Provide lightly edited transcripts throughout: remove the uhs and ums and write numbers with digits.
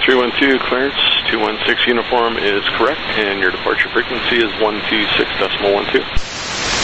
312, clearance, 216 uniform is correct, and your departure frequency is 126.12.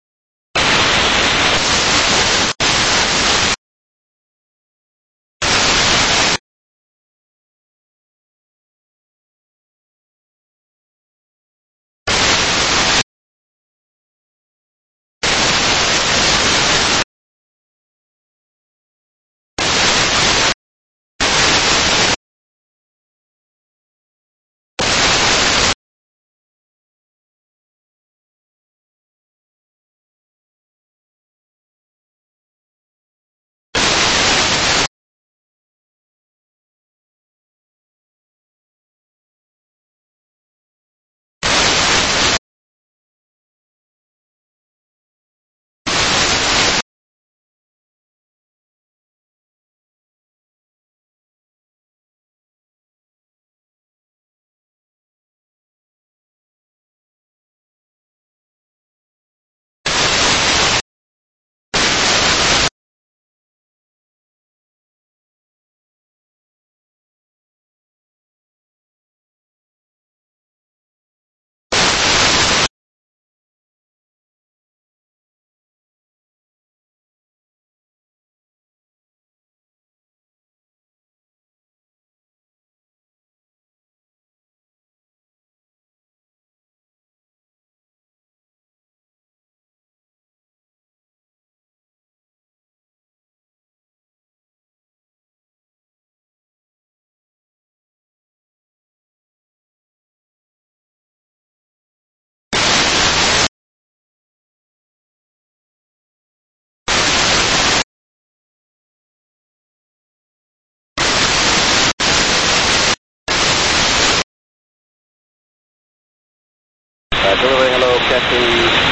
Delivery, hello, Cathay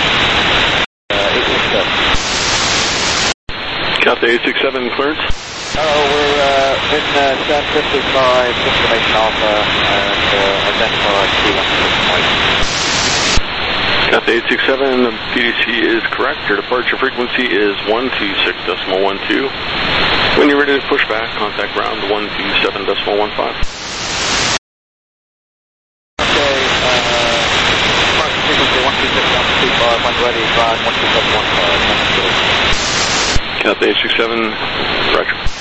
867. Cathay 867, clearance. Hello, we're in San Francisco, information Alpha, and identify C1. Cathay 867, the PDC is correct. Your departure frequency is 126.12. When you're ready to push back, contact ground 127.15. When ready, drive 12715. Cathay 867, roger.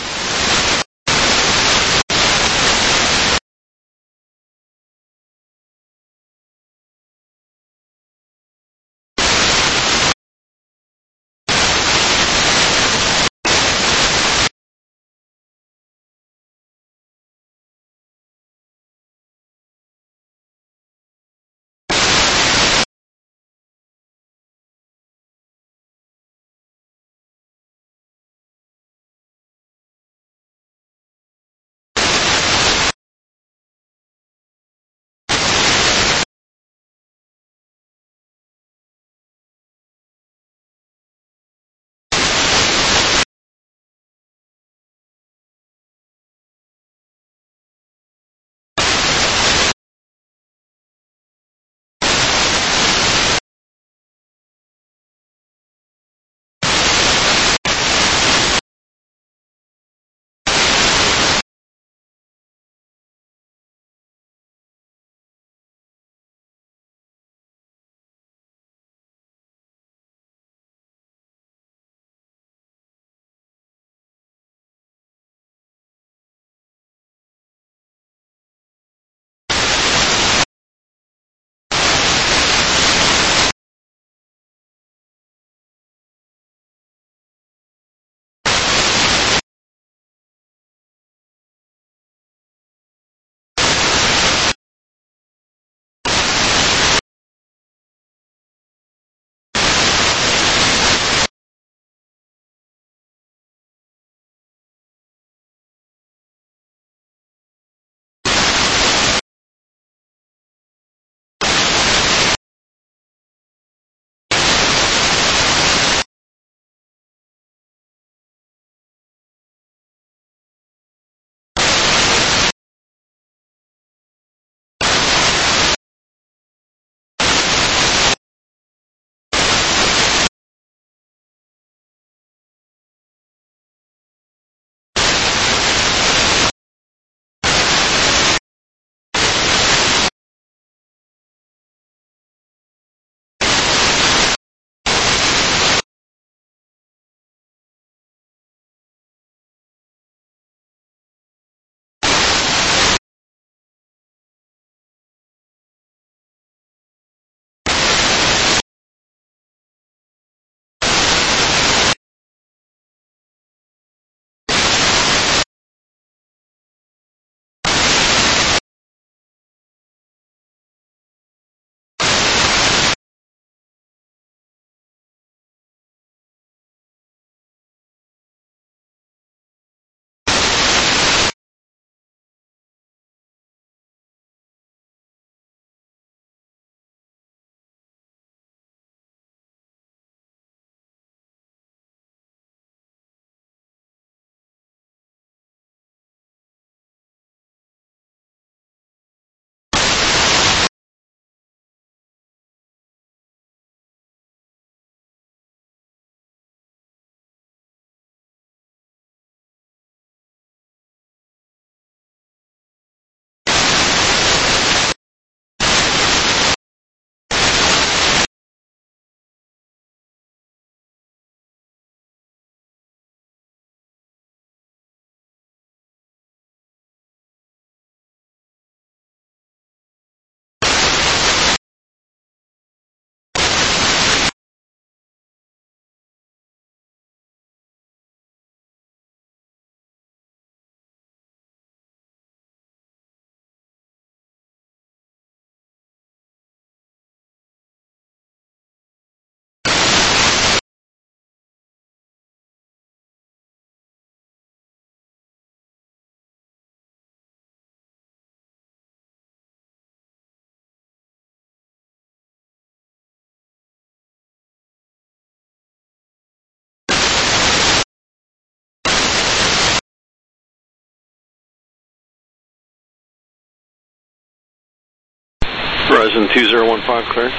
Verizon 2015, cleared.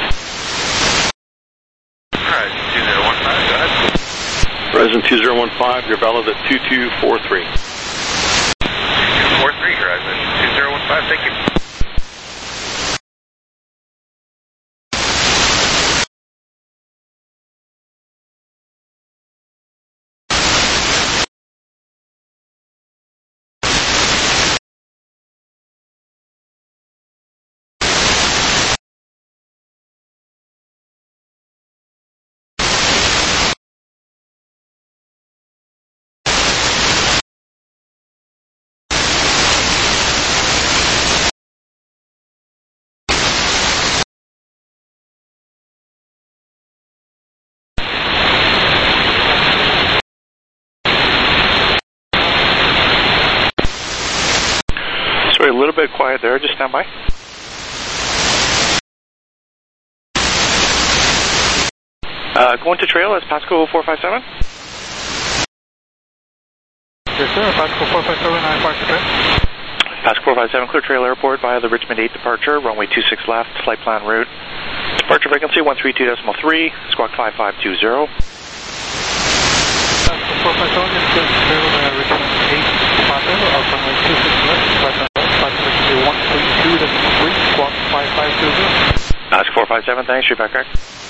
Verizon 2015, go ahead. Verizon 2015, you're valid at 2243. 2243, Verizon 2015, thank you. Sorry, a little bit quiet there, just stand by. Going to trail, that's Pasco 457. Yes, sir. Pasco 457, I'm Pasco trail. Pasco 457, clear trail airport via the Richmond 8 departure, runway 26 left, flight plan route. Departure frequency 132.3, squawk 5520. Pasco 457, yes, clear trail Richmond 8 departure, runway 26 left, flight plan route, frequency 132.3, squawk 5520. Pasco 457, thanks, you're back correct.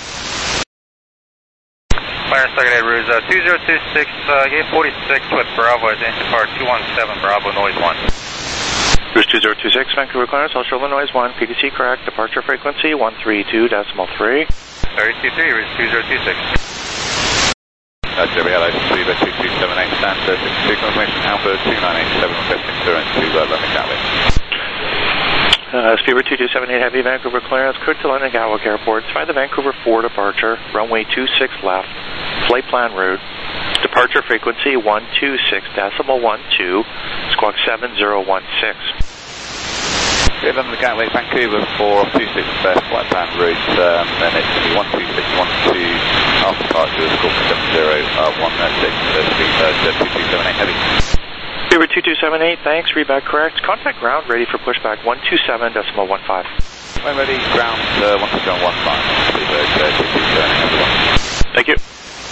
Fire Stargate Ruse 2026, gate 46 with Bravo, identity part 217, Bravo, noise 1. Cruise 2026, Vancouver clearance, Ultra Illinois 1, PDC correct, departure frequency 132.3. 323, Ruse 2026. Jerry, hello, Viva 2278, standard, confirmation Alpha 2987, requesting clearance to London Gatwick. Speedbird 2278 Heavy, Vancouver clearance, cleared to London Gatwick Airport, via the Vancouver 4 departure, runway 26 left, flight plan route, departure frequency 126.12, squawk 7016. London Gatwick, Vancouver 4, 26 flight plan route, then it's going to be 12612, after departure, squawk 7016, speed 2278 Heavy. Speedbird 2278, thanks, read back correct, contact ground, ready for pushback 127.15. When ready, ground 12715, Speedbird 2278 Heavy. Thank you.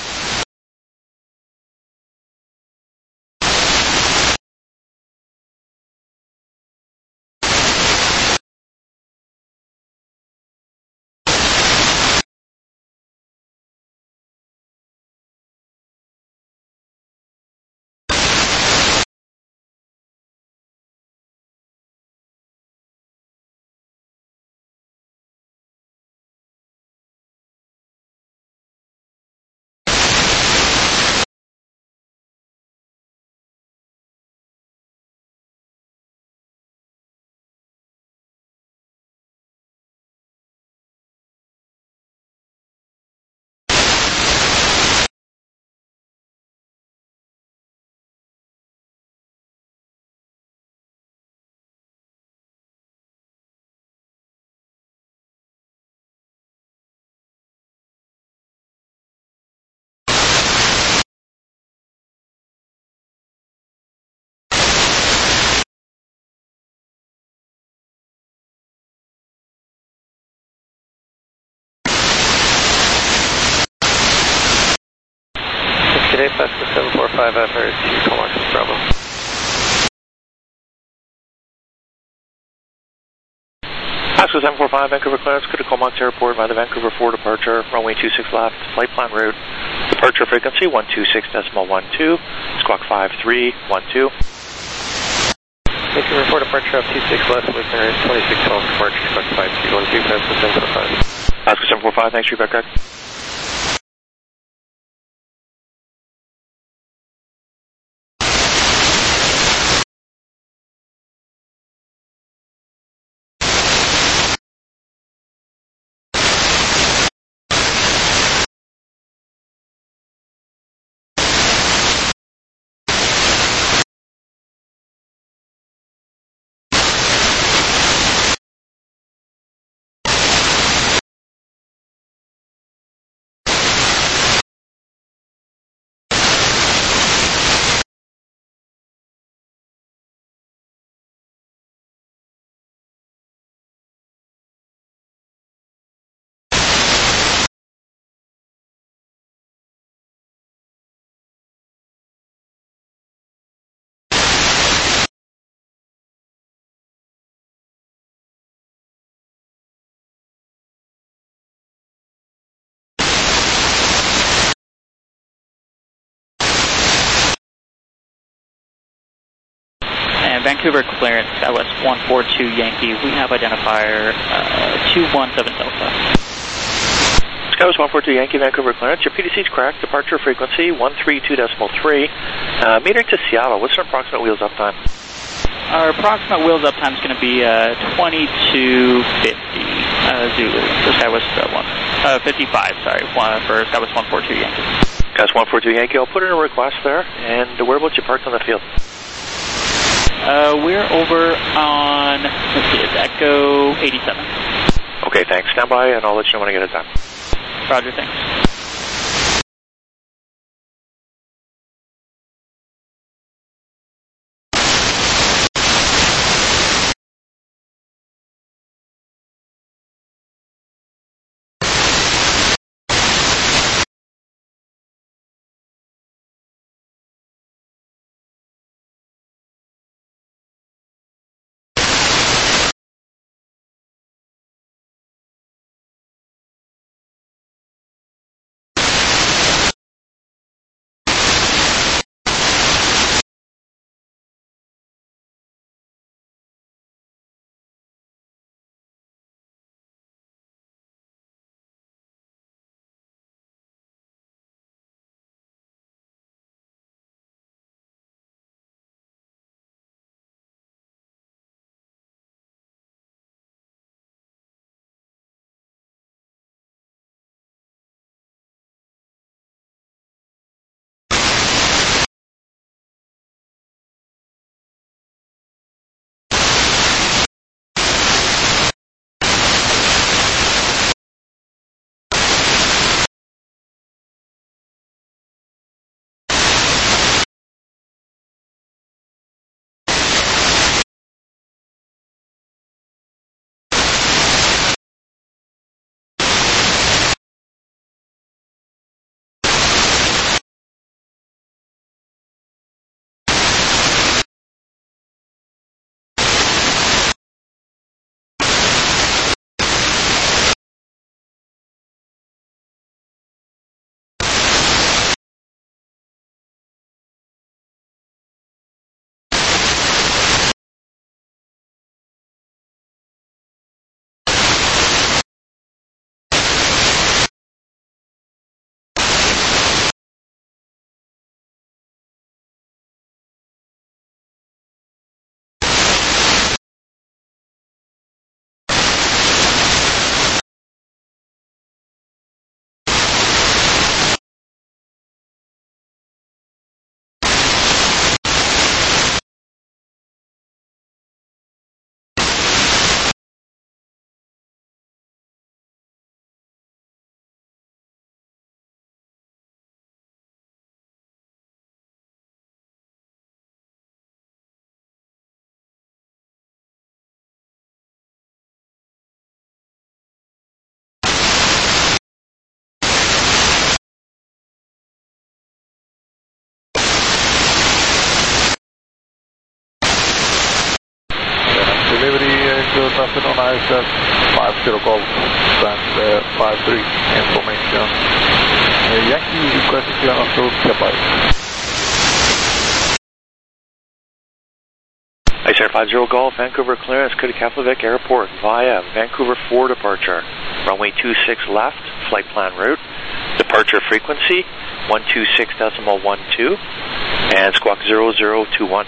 Today, Pasco 745, Paris, Comox, Bravo. Pasco 745, Vancouver clearance, critical Comox Airport by the Vancouver 4 departure, runway 26 left, flight plan route, departure frequency 126.12, squawk 5312. Vancouver 4 departure of 26 left with 2612 departure, squawk 5312, Pasco 745. Pasco 745, thanks, read back correct. Vancouver clearance, SkyWest 142 Yankee. We have identifier 217 Delta. SkyWest 142 Yankee, Vancouver clearance. Your PDC is correct. Departure frequency 132.3. Metering to Seattle. What's our approximate wheels up time? Our approximate wheels up time is going to be 2250 Zulu for SkyWest 55. Sorry, for SkyWest 142 Yankee. SkyWest 142 Yankee. I'll put in a request there. And whereabouts you parked on the field? We're over on, let's see, it's Echo 87. Okay, thanks. Stand by, and I'll let you know when I get it done. Roger, thanks. Good afternoon, ISS 50 Golf and 53 information. Yankee requesting clearance to Kepler. ISR 50 Golf, Vancouver clearance, Keflavik Airport via Vancouver 4 departure. Runway 26 left, flight plan route. Departure frequency 126.12 and squawk 0021.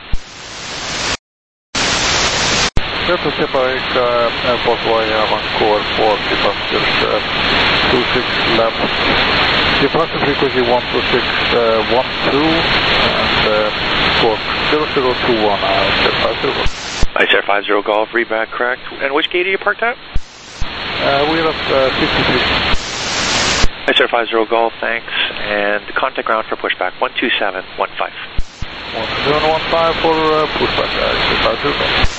Delta Kepler Airport via Vancouver 4 departures 26 left. Departure frequency 126.12 and squawk 0021. ISR 50 Golf, read back correct. And which gate are you parked at? We're at 53. ISR 50 Golf, thanks. And contact ground for pushback 12715. 1715 for pushback, ISR 50 Golf.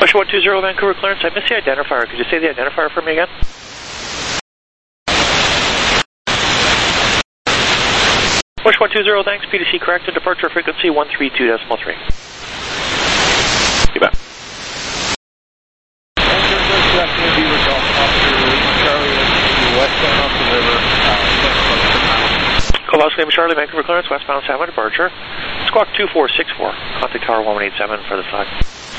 Push 120 Vancouver clearance. I missed the identifier. Could you say the identifier for me again? Push 120, thanks. PDC corrected. Departure frequency 132.3. You bet. Columbus name Charlie, Vancouver clearance, westbound San Juan departure. Squawk 2464. Contact tower 1187 for the flag.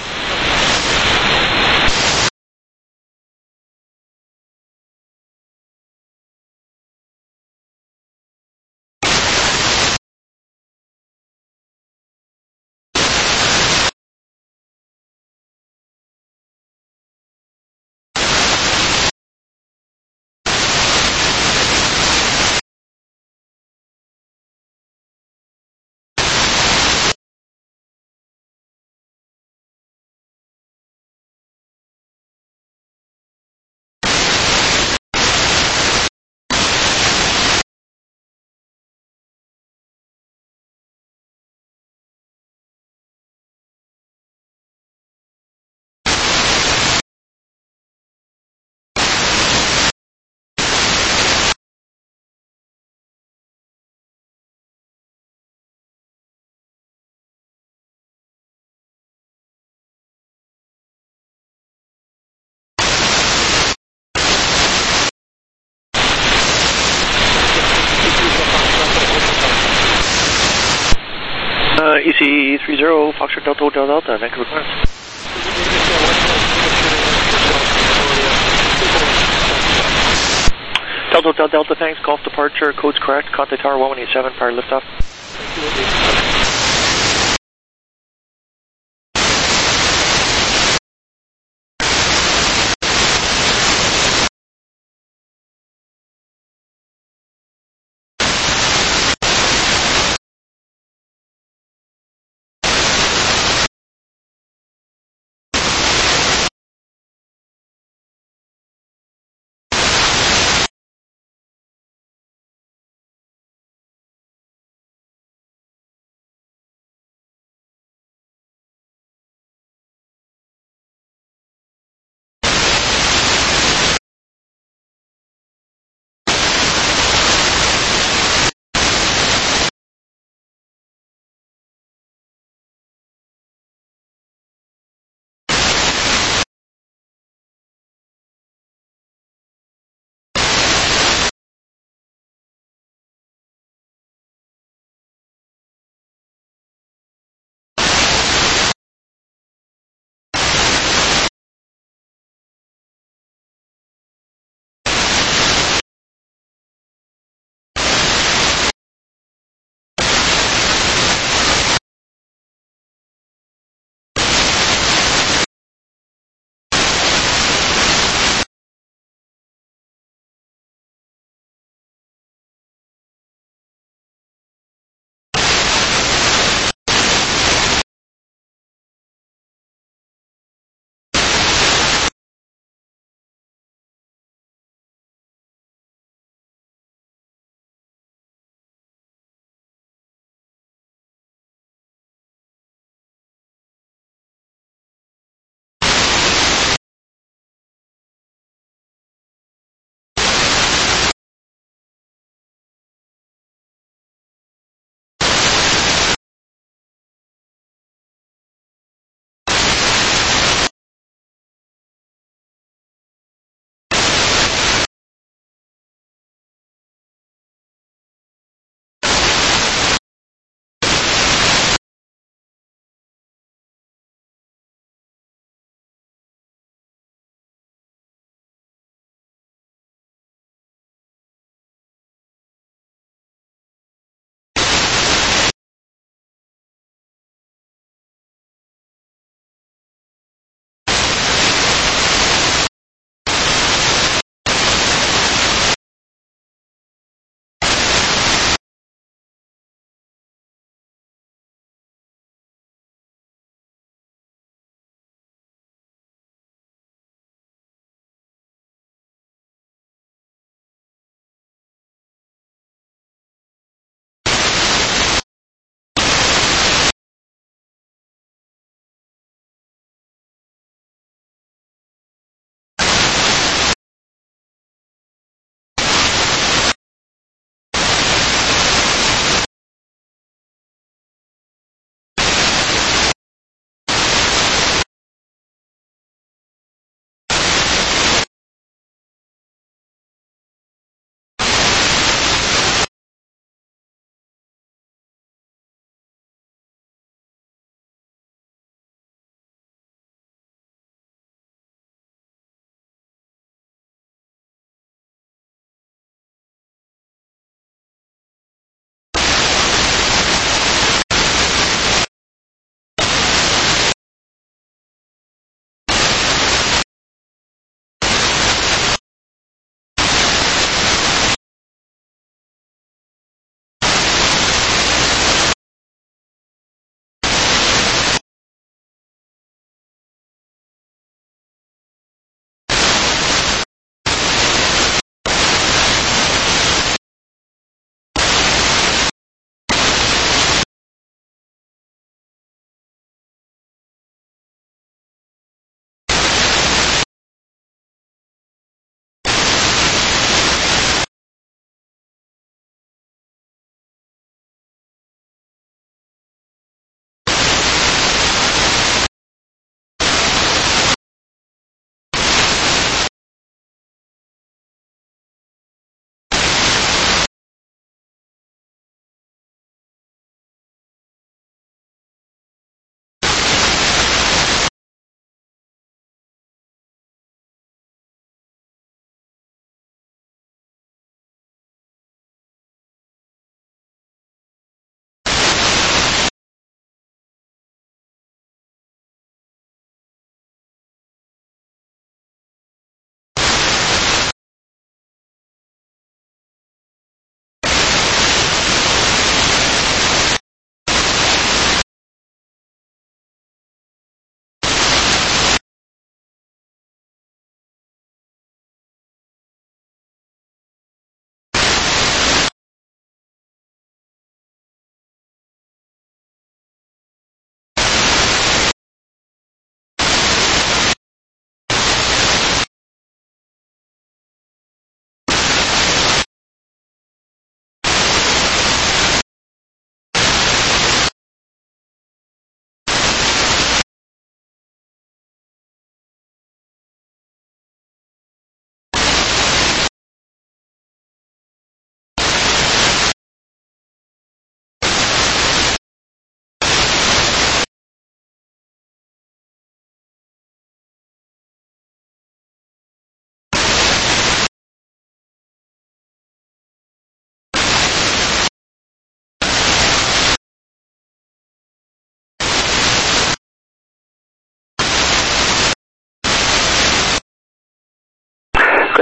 EC30, Foxtrot Delta Hotel Delta, Vancouver clearance. Delta Hotel Delta, thanks. Golf departure, code's correct. Contact tower 1187 prior liftoff.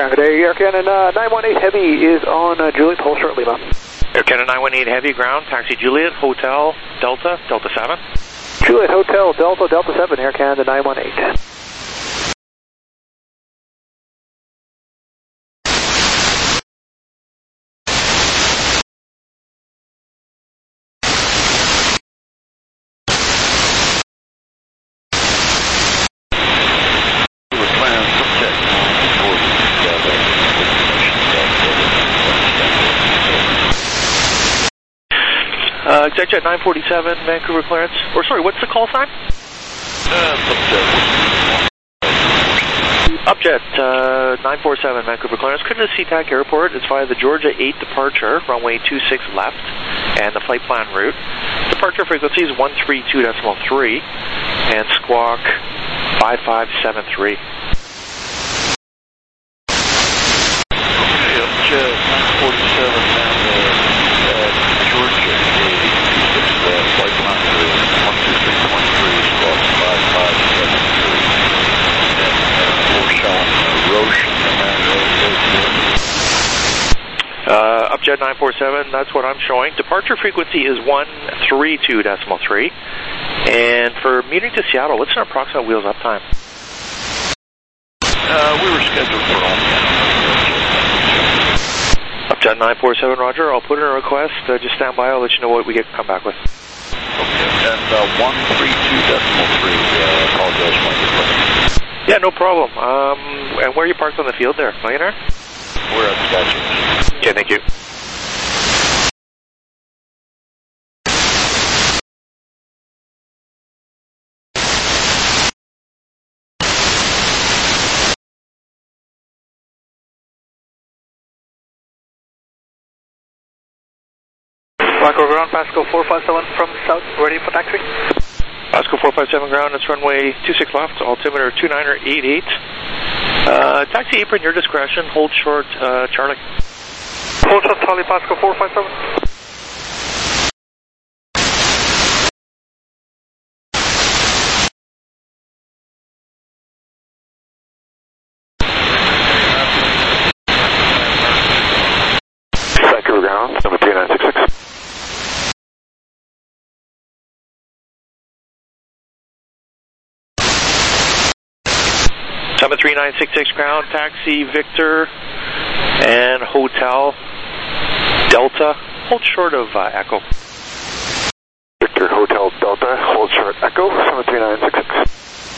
Ground, good day. Air Canada 918 Heavy is on Juliet, hold short Lima. Air Canada 918 Heavy, ground, taxi Juliet, Hotel, Delta, Delta 7. Juliet, Hotel, Delta, Delta 7, Air Canada 918. ExecJet 947, Vancouver clearance. Or sorry, what's the call sign? Upjet 947, Vancouver clearance. Could to SeaTac Airport. It's via the Georgia 8 departure, runway 26 left, and the flight plan route. Departure frequency is 132.3, and squawk 5573. Upjet 947, Georgia 8, flight plan route 12613, squawk 5573. We're showing Roshan Upjet 947, that's what I'm showing. Departure frequency is 132.3. And for Munich to Seattle, what's an approximate wheels up time? We were scheduled for all. Upjet 947, roger. I'll put in a request. Just stand by. I'll let you know what we get come back with. Okay, and 132.3, apologize for my difference. Yeah, no problem. And where are you parked on the field there? Millionaire? We're at Sketching. Okay, thank you. Blanco ground, Pasco 457 from south, ready for taxi. Pasco 457 ground, it's runway 26 left, altimeter 2988. Taxi apron, your discretion, hold short, Charlie. Hold short, Charlie, Pasco 457. Vancouver ground, number 3966. 73966 ground, taxi Victor and Hotel Delta, hold short of Echo. Victor Hotel Delta, hold short Echo, 73966.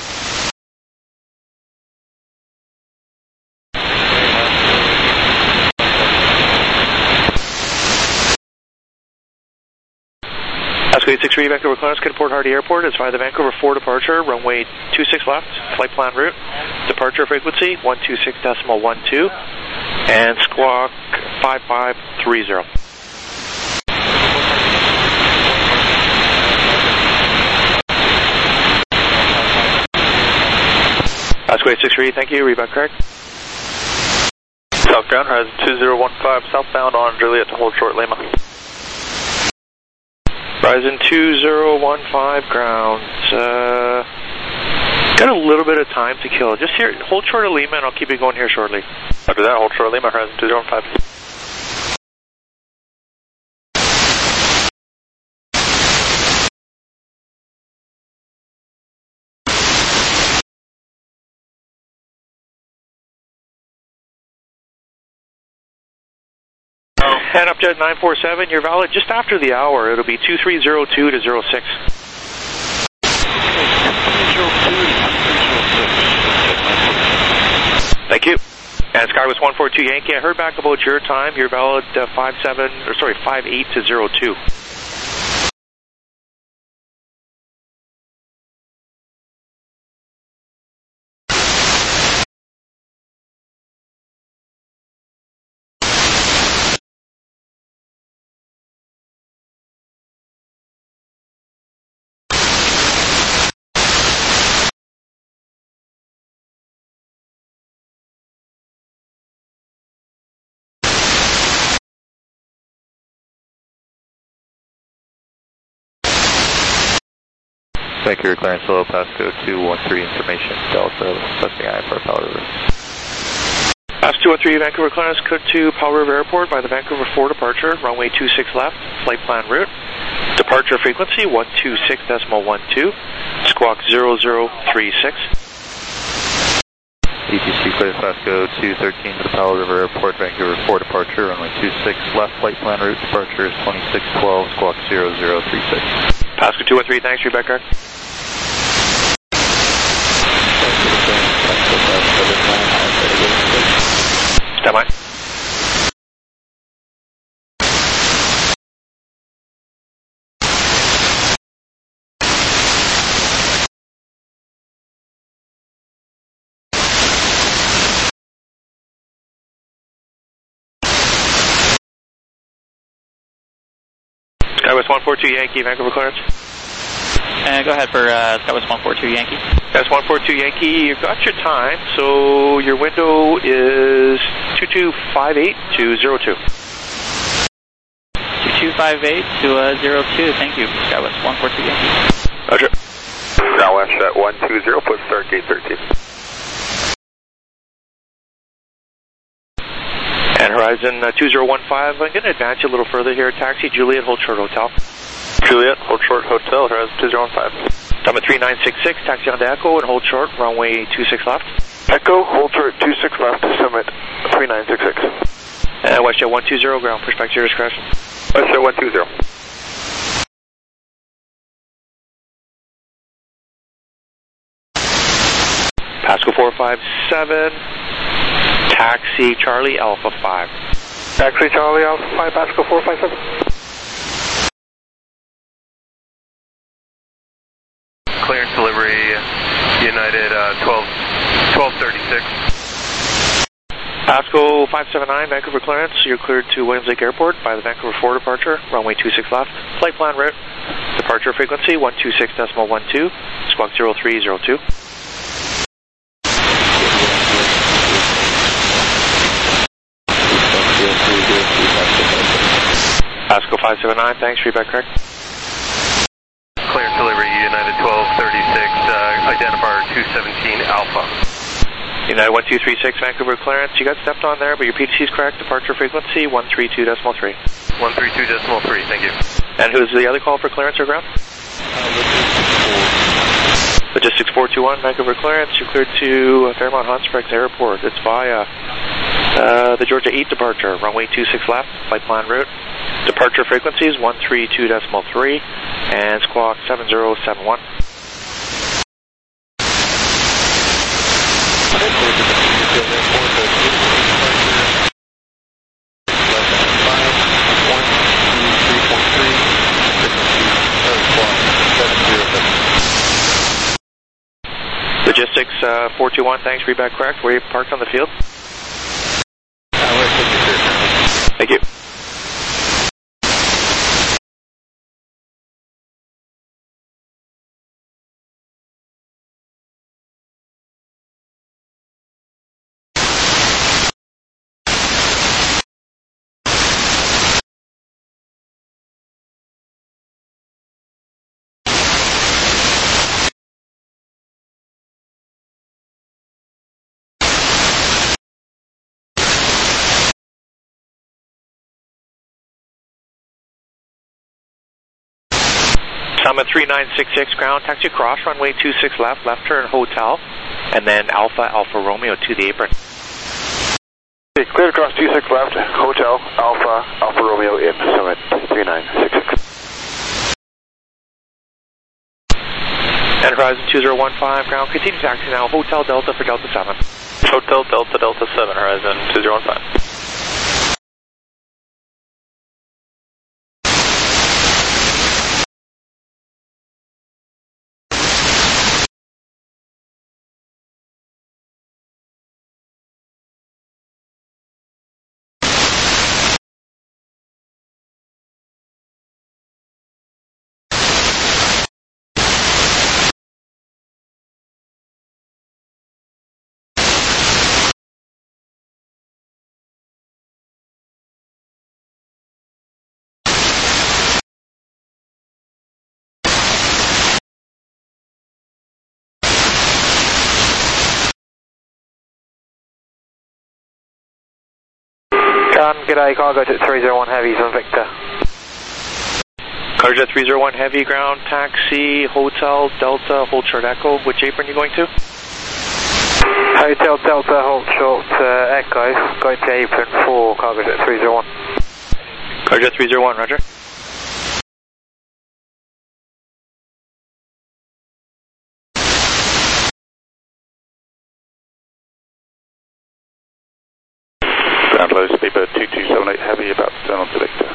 Pasco 863, Vancouver clearance, Port Hardy Airport. It's via the Vancouver 4 departure, runway 26 left, flight plan route. Departure frequency 126.12, and squawk 5530. Pasco 863, thank you. Read back correct. Southbound, Horizon 2015, southbound on Juliet to hold short Lima. Horizon 2015 ground. Got a little bit of time to kill. Just here, hold short of Lima, and I'll keep it going here shortly. After that, hold short Lima, Horizon 2015. And Upjet 947, you're valid just after the hour. It'll be 2302 to 06. Thank you. And Skywest 142 Yankee, I heard back about your time. You're valid 58 to 02. Thank you, clearance below Pasco 213 information, Delta, testing I for power river. Pass 213 Vancouver clearance, code to Powell River Airport by the Vancouver 4 departure, runway 26 left, flight plan route. Departure frequency 126.12, squawk 0036. ETC clear Pasco 213 to the Powell River Airport, Vancouver 4 departure, runway 26 left, flight plan route, departure is 2612, squawk 0036. Pasco 213, thanks, read back card. Stand by. Skywest 142 Yankee, Vancouver clearance. Go ahead for Skywest 142 Yankee. Skywest 142 Yankee, you've got your time, so your window is 2258 to 02. 2258 to 02, thank you. Skywest 142 Yankee. Roger. Skywest at 120, put start gate 13. And Horizon 2015, I'm going to advance you a little further here. Taxi Juliet, hold short hotel. Juliet, hold short hotel, Horizon 2015. Summit 3966, taxi on to Echo and hold short, runway 26 left. Echo, hold short 26 left, Summit 3966. And WestJet 120, ground, push back to your discretion. WestJet 120. Pasco 457, taxi Charlie Alpha 5. Taxi Charlie Alpha 5, Pasco 457. Clearance delivery, United 1236. Pasco 579, Vancouver clearance. You're cleared to Williams Lake Airport by the Vancouver 4 departure, runway 26 left. Flight plan route, departure frequency 126.12, squawk 0302. Pasco 579, thanks, feedback correct. Clearance delivery, United 1236, identifier 217 Alpha. United 1236, Vancouver clearance. You got stepped on there, but your PTC is correct. Departure frequency 132.3. 132.3, thank you. And who's the other call for clearance or ground? Logistics 421, Vancouver clearance. You're cleared to Fairmont Hot Springs Airport. It's via the Georgia 8 departure, runway 26 left, flight plan route. Departure frequencies 132.3 and squawk 7071. Logistics 421, thanks, read back correct. Were you parked on the field? Thank you. Summit 3966 ground, taxi across, runway 26 left, left turn hotel, and then Alpha Romeo to the apron. Okay, clear across 26 left, hotel, Alpha Romeo in, Summit 3966. And Horizon 2015 ground, continue taxi now, Hotel Delta for Delta 7. Hotel Delta 7, Horizon 2015. Sun, g'day, cargo jet 301 Heavy's on Victor. Cargo jet 301 Heavy, ground taxi, Hotel Delta, hold short Echo. Which apron are you going to? Hotel Delta, hold short Echo, going to apron for cargo jet 301. Cargo jet 301, roger. Ground low, speedbird 2278 Heavy, about to turn on to Victor.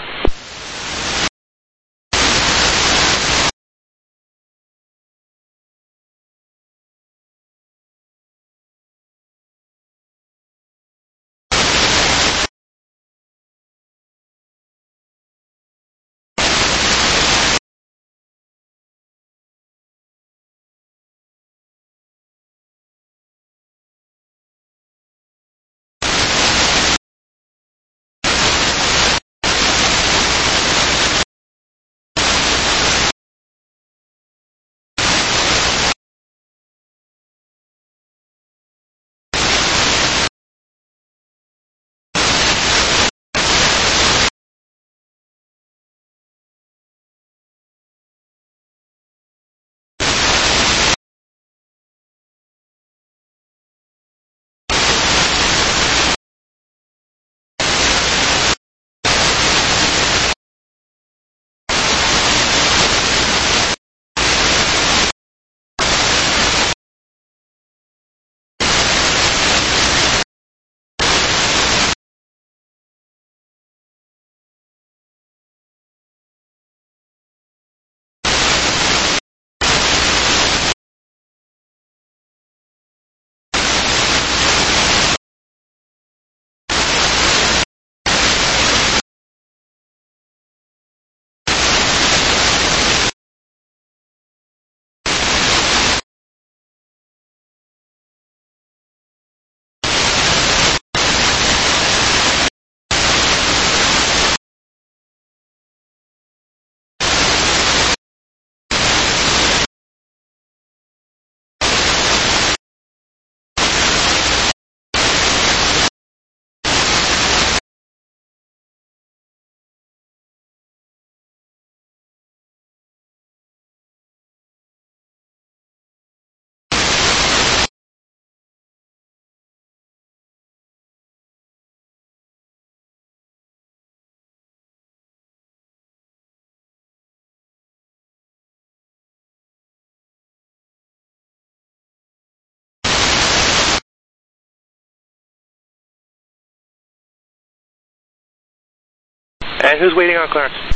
And who's waiting on clearance?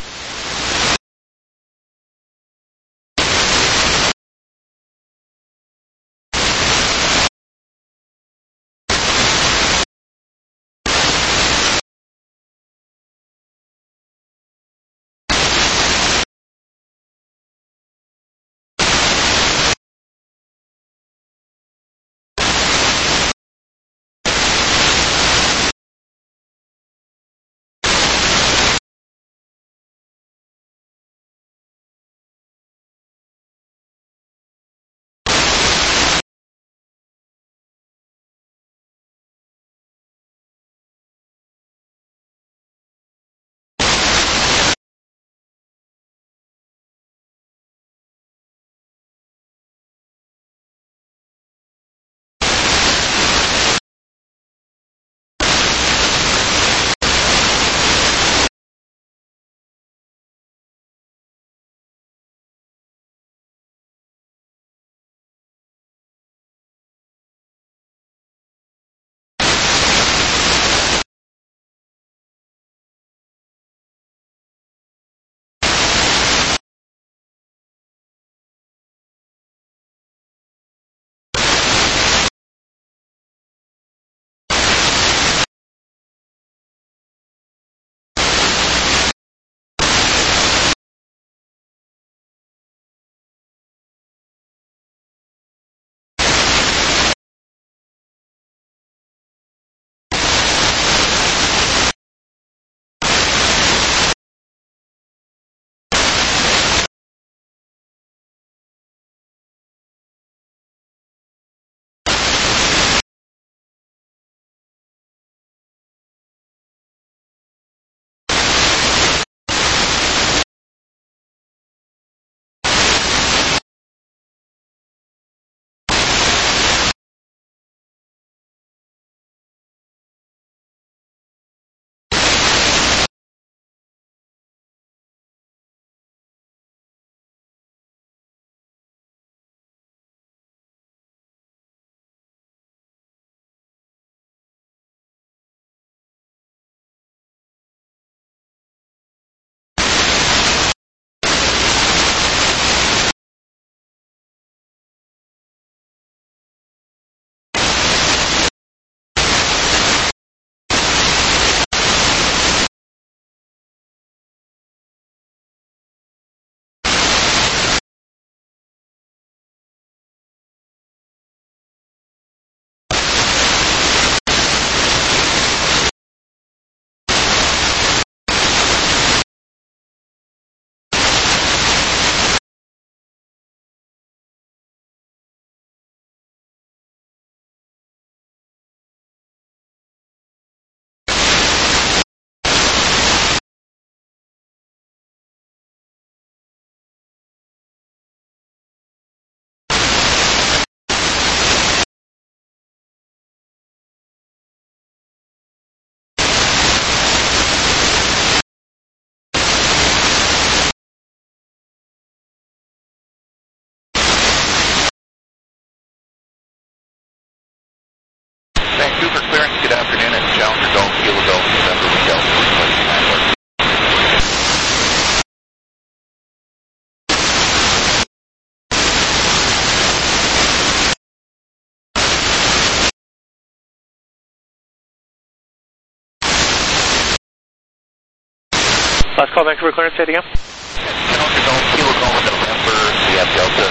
Last call, Vancouver clearance, say it again. Challenger Golf, Kilo Golf, November, we have Delta,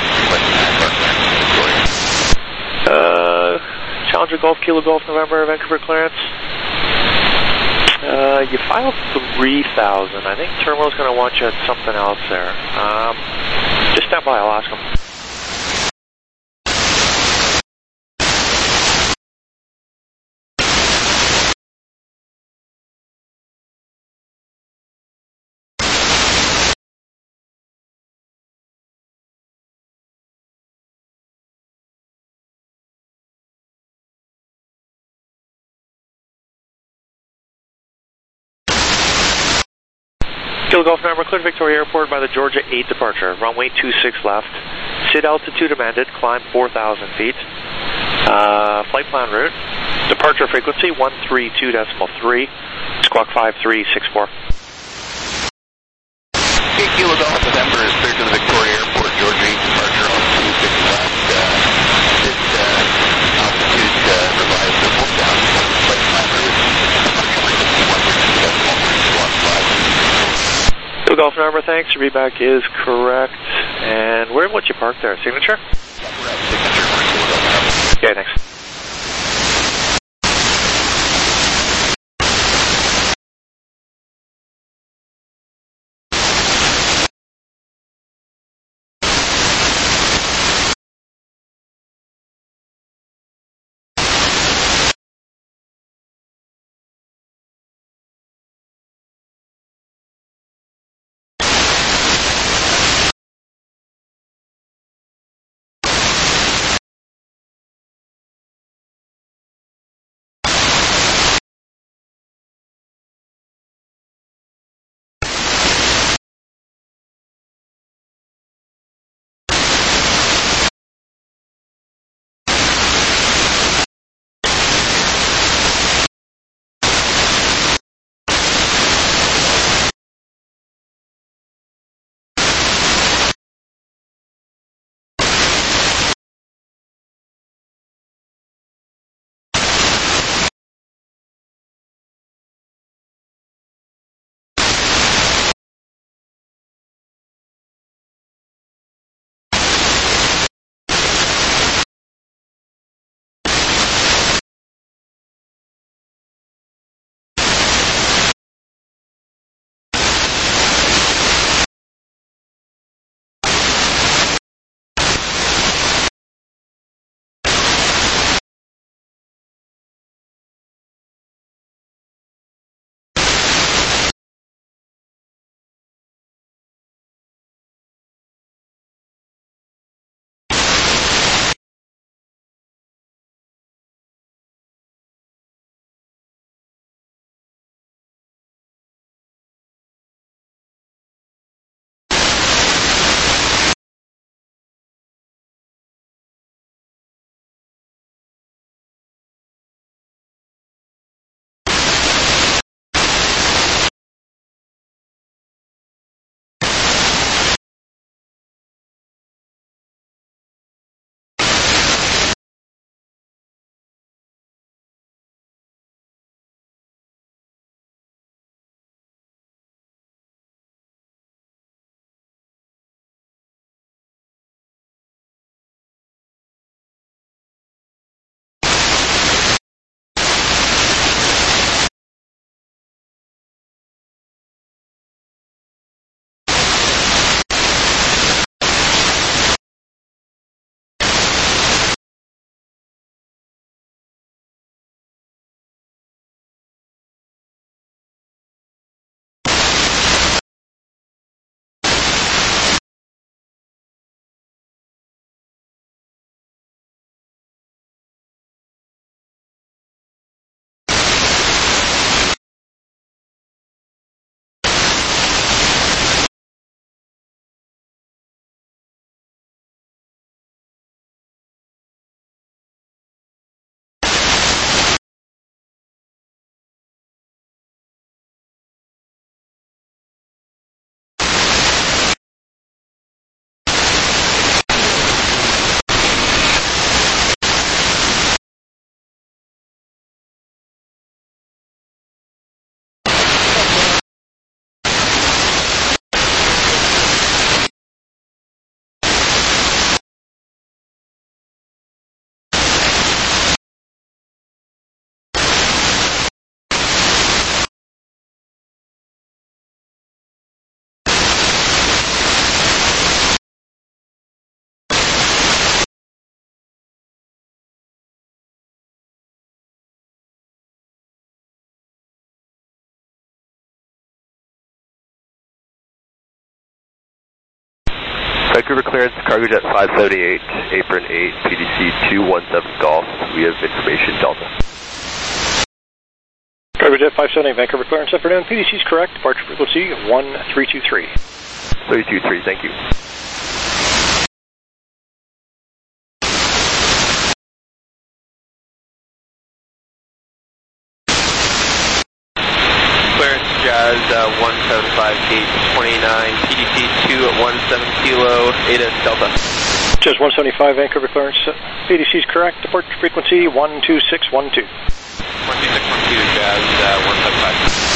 Challenger Golf, Kilo Golf, November, Vancouver clearance. You filed 3,000. I think terminal's going to want you at something else there. Just stand by, I'll ask them. Kilo Golf November, cleared Victoria Airport by the Georgia 8 departure. Runway 26 left. SID altitude amended, climb 4,000 feet. Flight plan route. Departure frequency 132.3. Squawk 5364. Okay, Kilo Golf November is cleared to the Victoria Airport, Georgia 8 departure on 26 left. SID altitude revised to 4,000 feet. Flight plan route. Departure frequency 132.3. Squawk 5364. Kilo Golf November, thanks. Your readback is correct. And what's you parked there? Signature? Correct. Signature for Kilo Golf November. Okay, thanks. Vancouver clearance, cargo jet 578, apron 8, PDC 217 Golf. We have information Delta. Cargo jet 578, Vancouver clearance, afternoon. PDC is correct. Departure frequency 1323. 323, thank you. Jazz 175 gate 29, PDC 217 Kilo, ADA Delta. Jazz 175 Vancouver clearance, PDC is correct, departure frequency 12612. 12612 Jazz 175.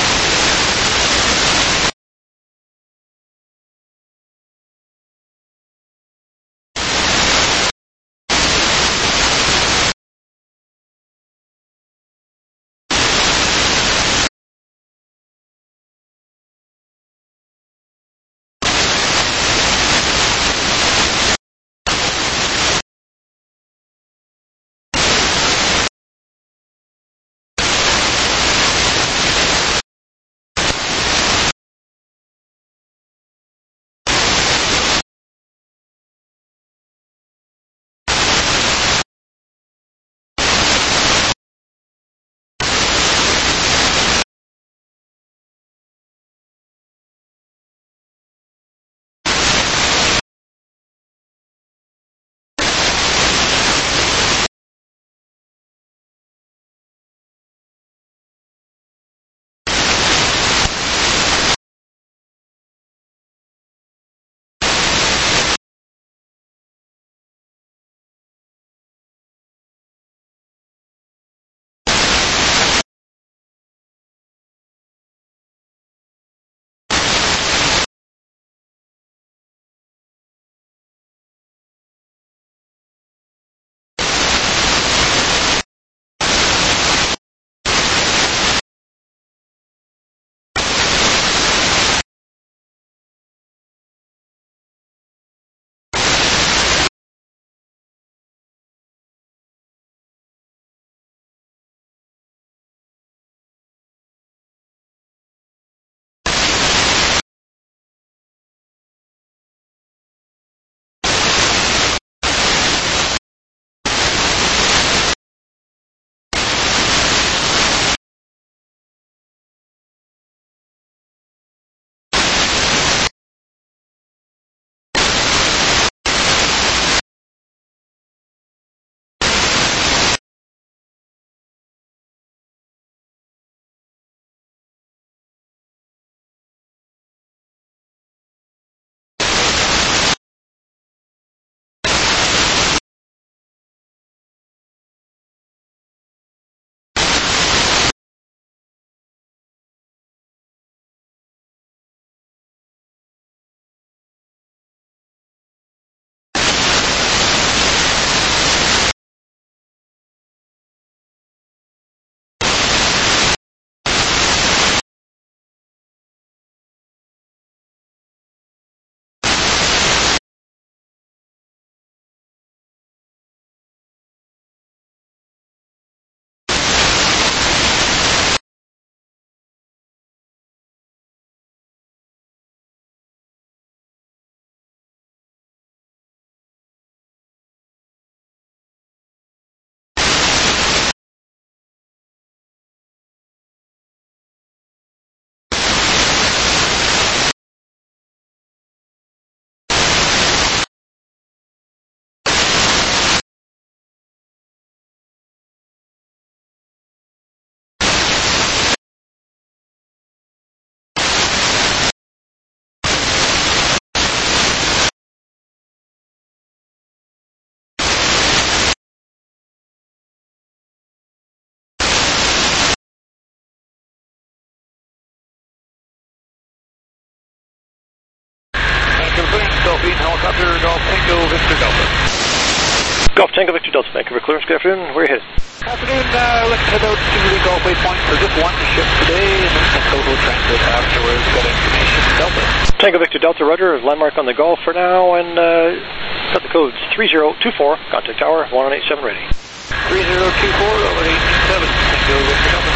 Helicopter, Golf Tango Victor Delta. Golf Tango Victor Delta, Vancouver clearance, good afternoon, where are you headed? Afternoon, let's head out to the Golf Waypoint for just one ship today, and then some total transit afterwards. Got information, Delta. Tango Victor Delta, rudder, landmark on the Gulf for now, and got the codes 3024, contact tower, 1187 ready. 3024, 1187, Tango Victor Delta.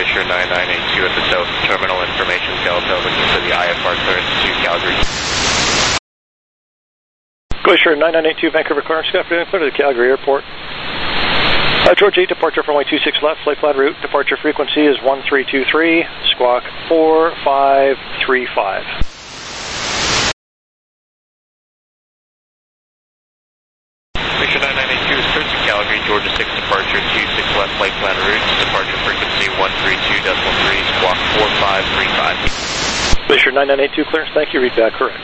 Glacier 9982 at the South Terminal Information Delta, looking for the IFR clearance to Calgary. Glacier 9982, Vancouver clearance, good afternoon, clear to the Calgary Airport. George 8, departure from runway 26 left, flight plan route, departure frequency is 1323, squawk 4535. Glacier 9982 is cleared to Calgary, Georgia 6 departure, 26 left, flight plan route, departure frequency 132.3, squawk 4535. Glacier 9982 clearance, thank you, read back correct.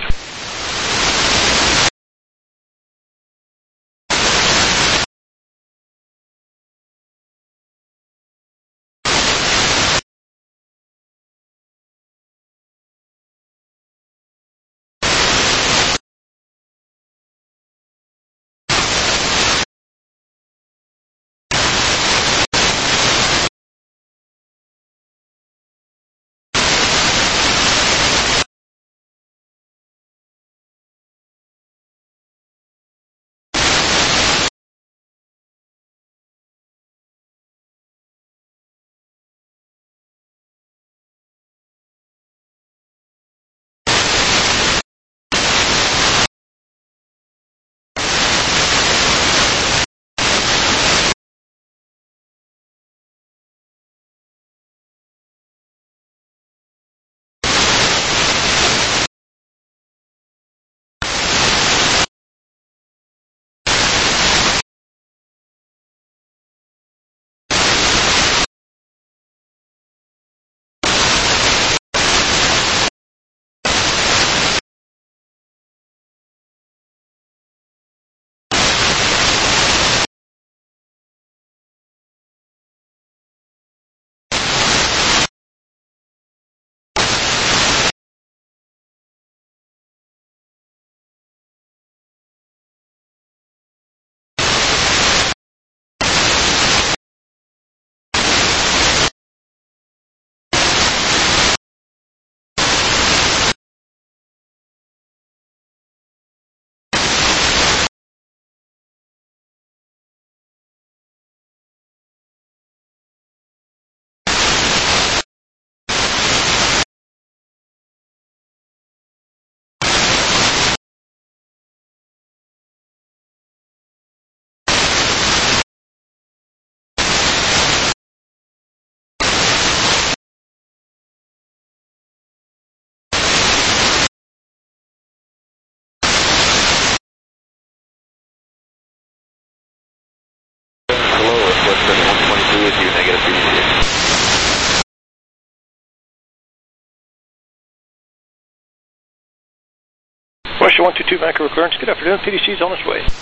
Russia 122 Vancouver clearance, good afternoon, PDC is on its way.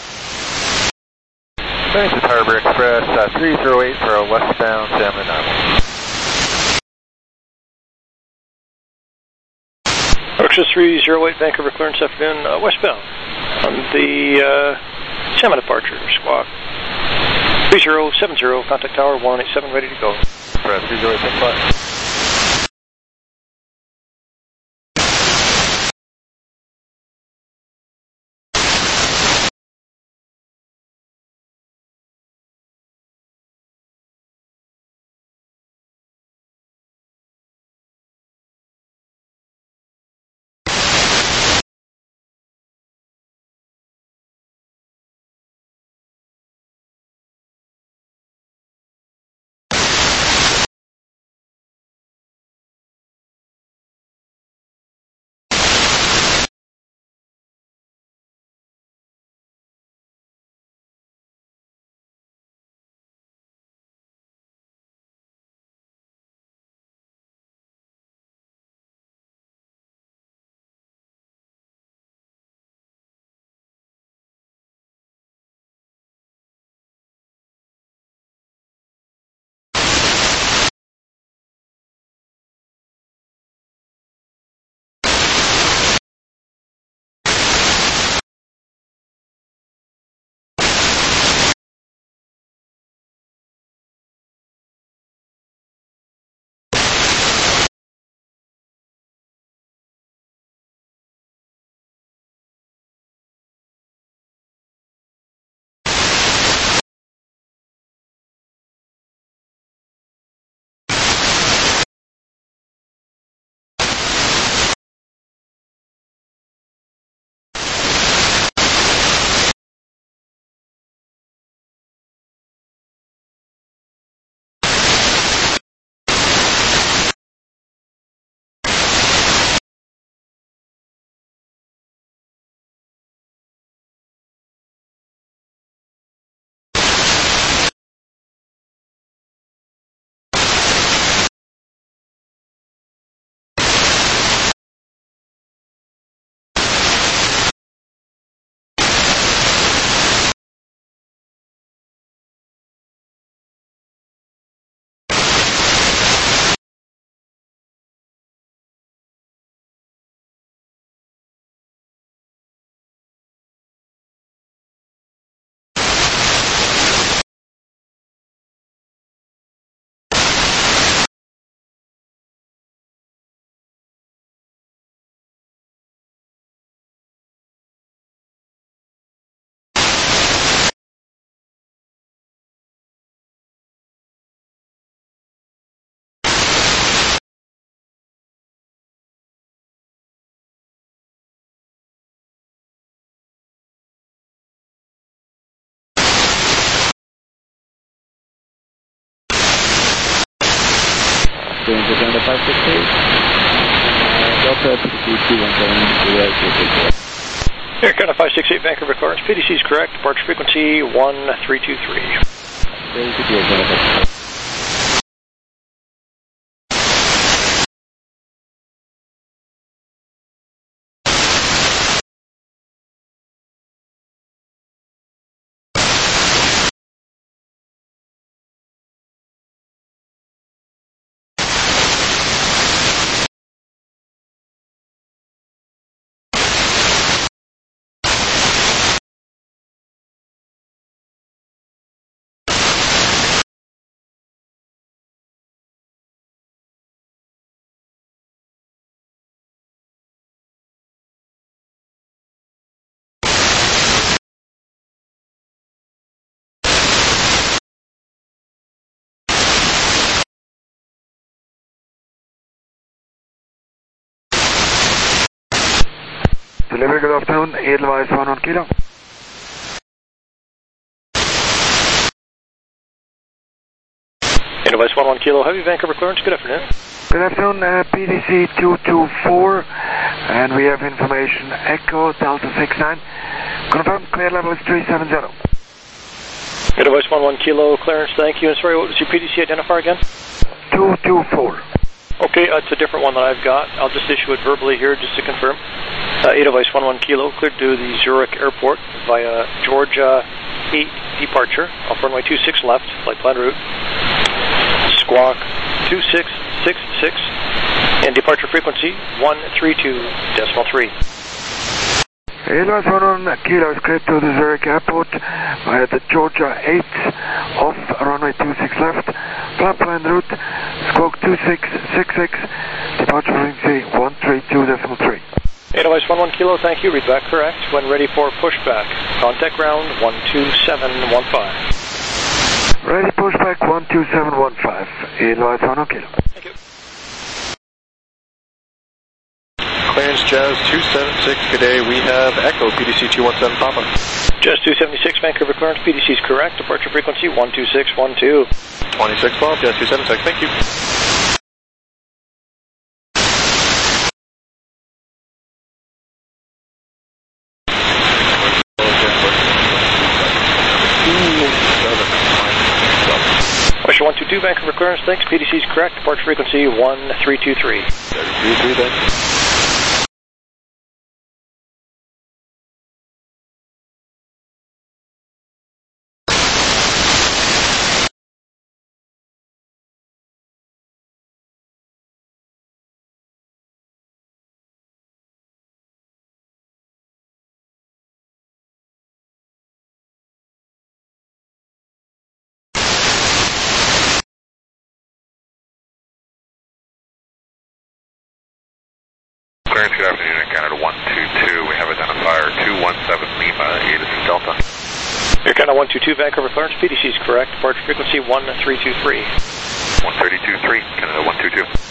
This is Harbor Express 308 for a westbound San Bernardino. Express 308 Vancouver clearance, afternoon, westbound on the Salmon departure, squawk 3070, contact tower 187, ready to go. Express 308, clearance of Canada 568. Delta PDC 217 Air Canada 568 Vancouver clearance. PDC is correct. Departure frequency 1323. Ready to deal, Canada. Delivery, good afternoon. Edelweiss 11 Kilo. Edelweiss 11 Kilo Heavy Vancouver clearance. Good afternoon. Good afternoon, PDC 224, and we have information Echo Delta 69. Confirmed, clear level is 370. Edelweiss 11 Kilo clearance. Thank you. And sorry, what was your PDC identifier again? 224. Okay, it's a different one that I've got. I'll just issue it verbally here just to confirm. Edelweiss 11 Kilo, cleared to the Zurich Airport via Georgia 8 departure, off runway 26 left, flight plan route, squawk 2666, and departure frequency 132.3. Edelweiss 11 Kilo is cleared to the Zurich Airport via the Georgia 8 off runway 26 left, flight plan route, squawk 2666, departure frequency 132.3. Edelweiss 11 Kilo, thank you. Read back correct. When ready for pushback, contact ground 12715. Ready pushback 12715. Edelweiss 11 Kilo. Thank you. Clearance Jazz 276, good day. We have Echo PDC 217 Papa. Jazz 276 Vancouver clearance. PDC is correct. Departure frequency 12612. 2612, Jazz 276, thank you. Question 122 Vancouver clearance. Thanks. PDC is correct. Departure frequency 1323. 33 then. Clearance, good afternoon, Canada 122. We have identifier 217 Lima, 8 is Delta. Air Canada 122 Vancouver clearance. PDC is correct. Departure frequency 1323. 1323, Canada 122.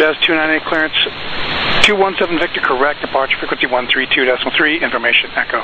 Jazz 298 clearance 217 Victor, correct, departure frequency 132.3, information echo.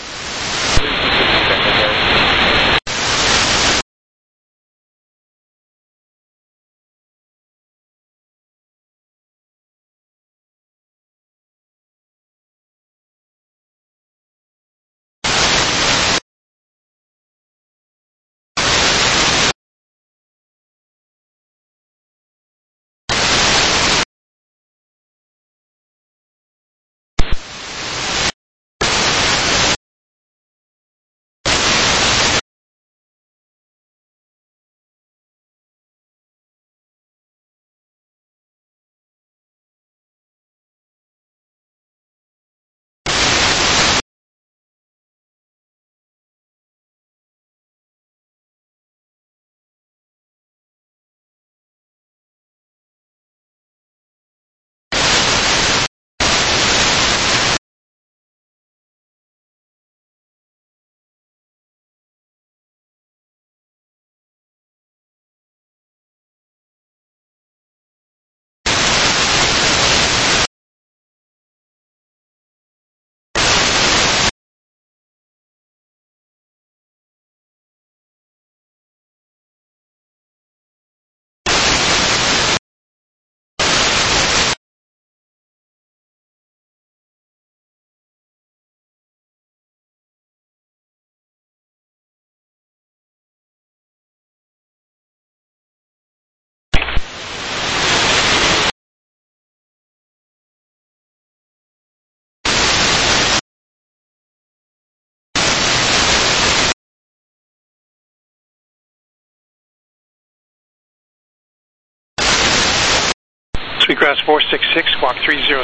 Sweetgrass 466, squawk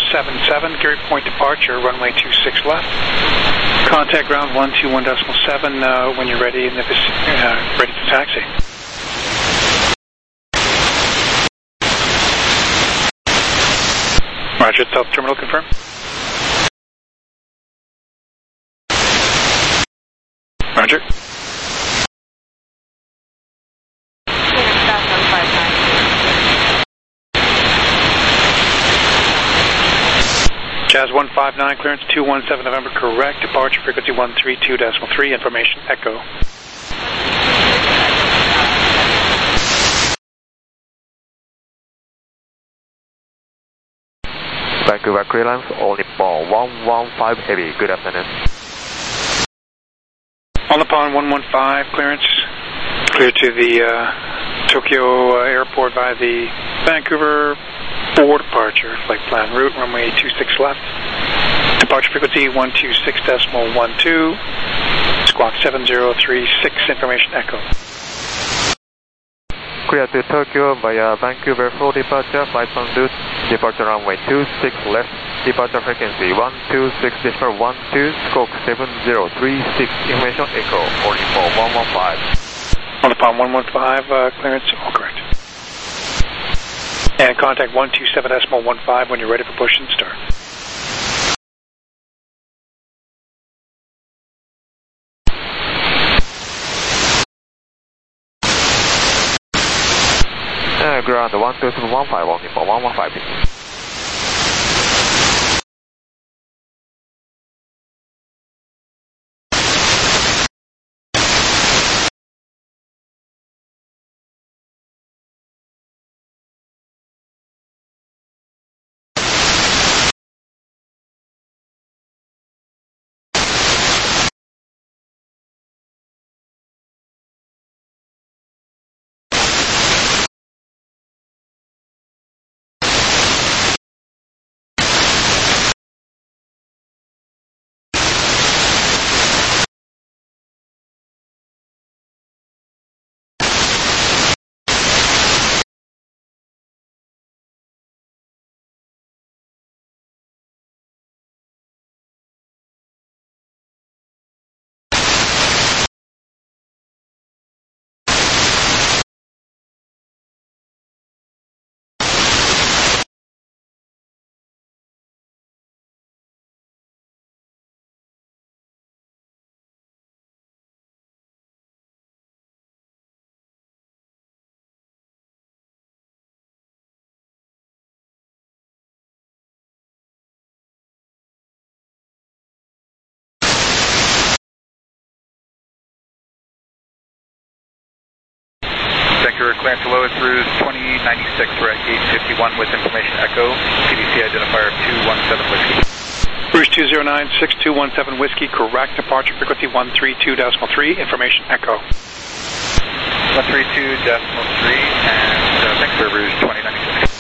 3077, Gary Point departure, runway 26 left. Contact ground 121.7 when you're ready and if it's ready to taxi. Roger, South Terminal confirm. Roger. Jazz 159, clearance 217 November, correct. Departure frequency 132.3, information echo. Vancouver clearance, all Nippon 115 heavy, good afternoon. All Nippon 115, clearance. Clear to the Tokyo airport by the Vancouver 4 departure, flight plan route, runway 26 left. Departure frequency 126.12, squawk 7036, information echo. Clear to Tokyo via Vancouver 4 departure, flight plan route, departure runway 26 left, departure frequency 126.12, squawk 7036, information echo, only for 115. On the Palm 115, clearance, all correct. And contact 127.15 when you're ready for push and start. Ground 12715, only for 115. departure, clearance to lowest Rouge 2096, we're at gate 51 with information echo, PDC identifier 217 Whiskey. Rouge 209-6217 Whiskey, correct, departure frequency 132.3, information echo. 132.3, and thanks for Rouge 2096.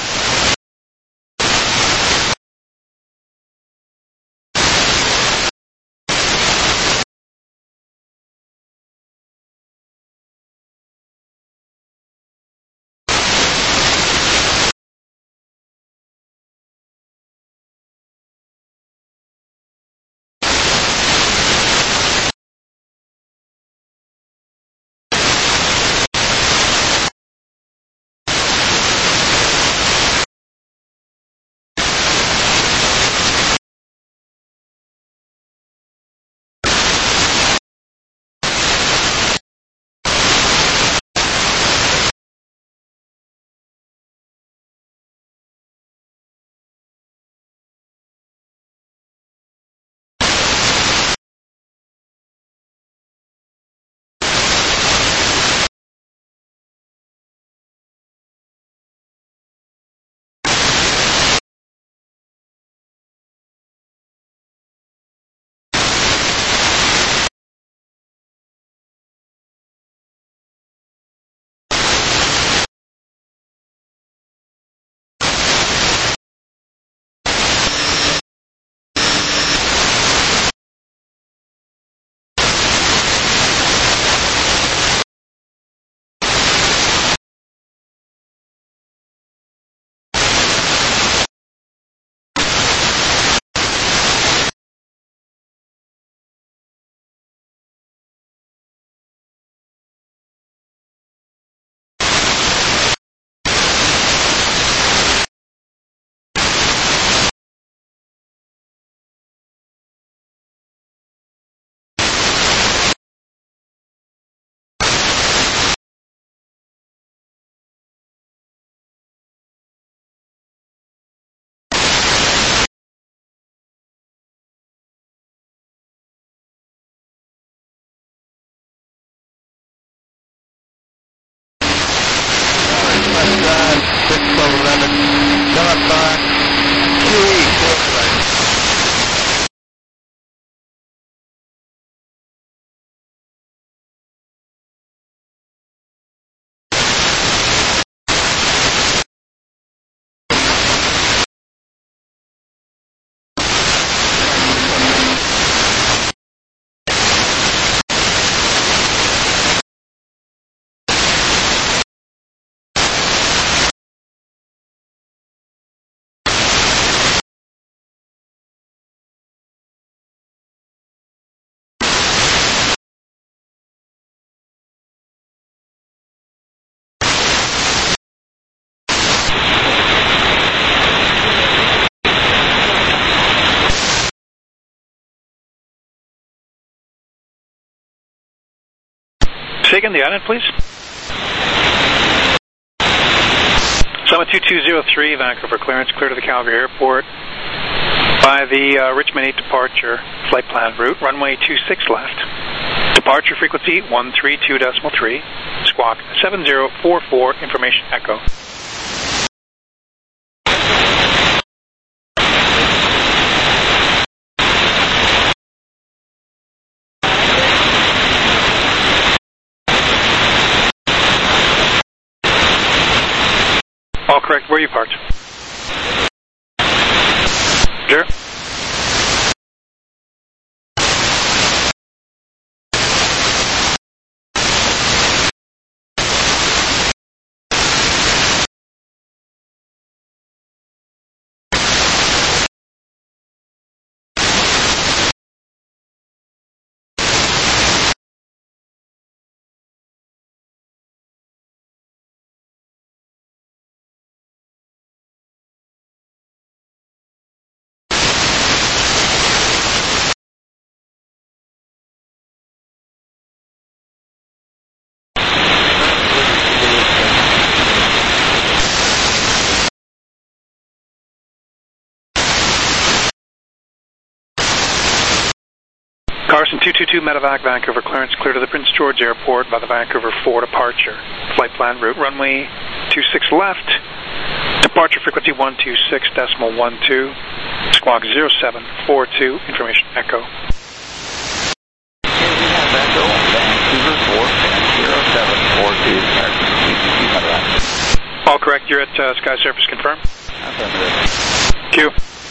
Again, the island, please. Summit 2203, Vancouver clearance, clear to the Calgary Airport by the Richmond 8 departure flight plan route, runway 26 left. Departure frequency 132.3, squawk 7044, information echo. All correct. Where are you parked? Sure. Carson 222 Medevac, Vancouver clearance clear to the Prince George Airport by the Vancouver 4 departure. Flight plan route runway 26 left. Departure frequency 126.12. Squawk 0742. Information Echo. Echo, Vancouver 40742. All correct. You're at Sky Surface confirmed. Q.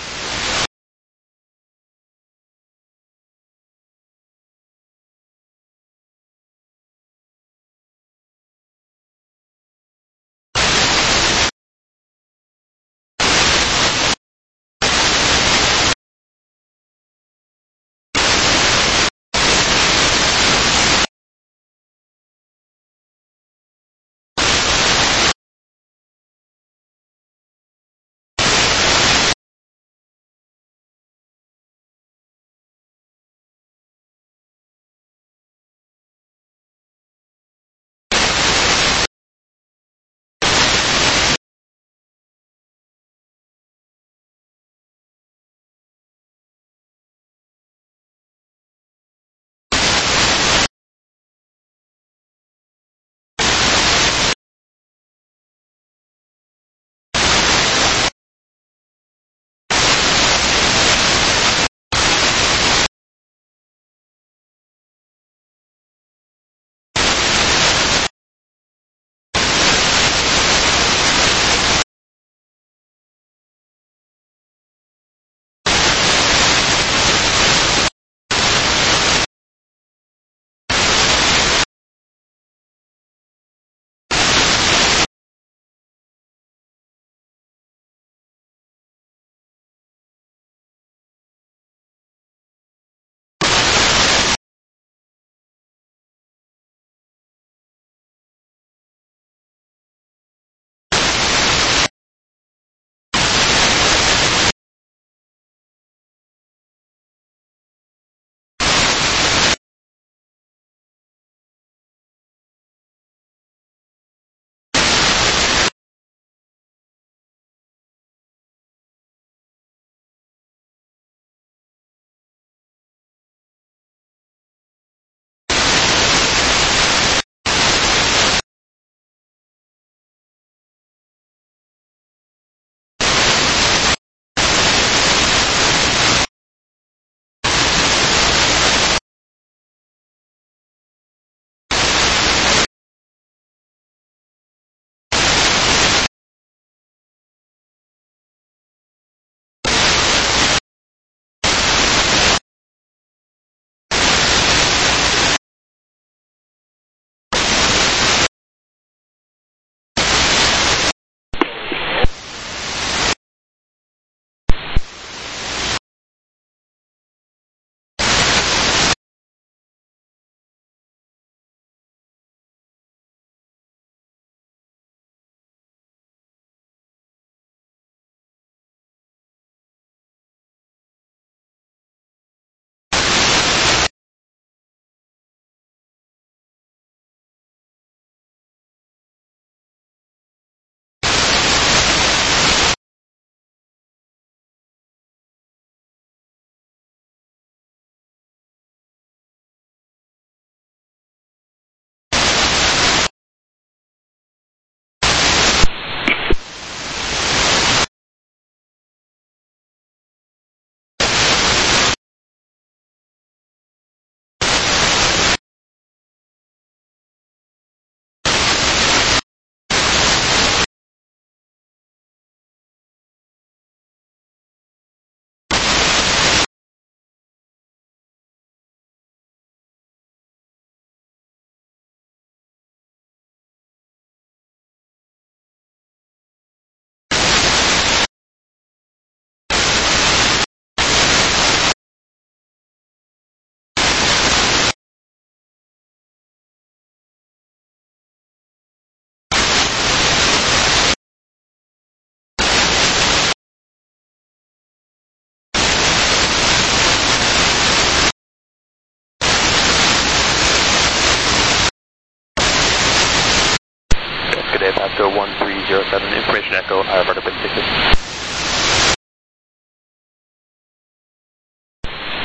Echo 1307, information Echo, I've already been ticket.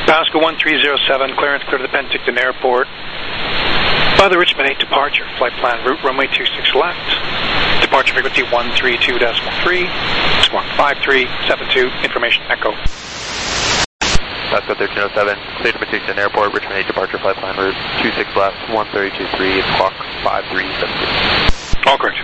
Pascal 1307, clearance clear to the Penticton Airport by the Richmond 8 departure. Flight plan route, runway 26 left. Departure frequency 132.3, squawk 5372, information echo. Pascal 1307, clear to Penticton Airport, Richmond 8 departure, flight plan route 26 left, 132.3, squawk 5372. All correct.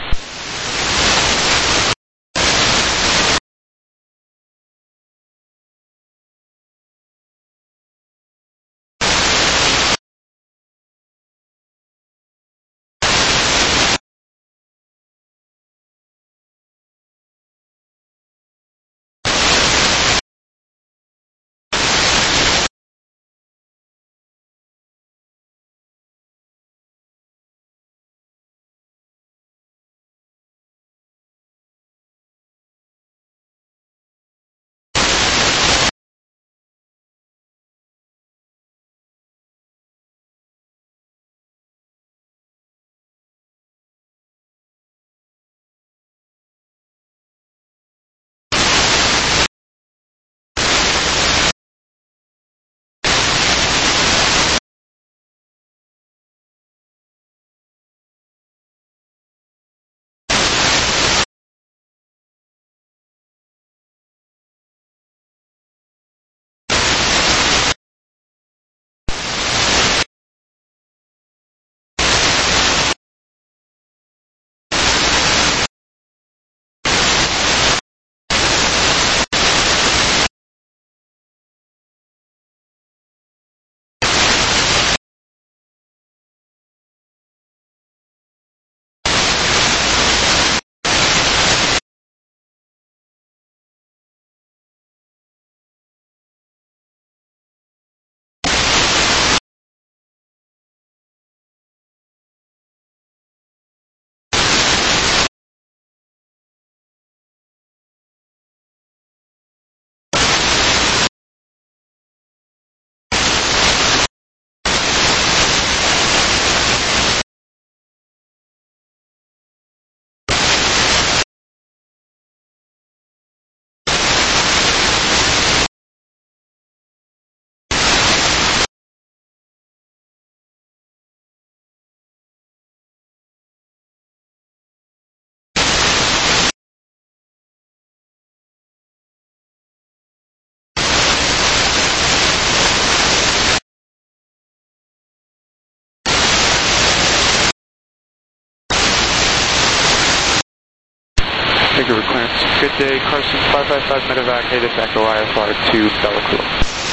Thank you for clearance. Good day, Carson 555 Medevac, native Echo IFR to Bella Coola.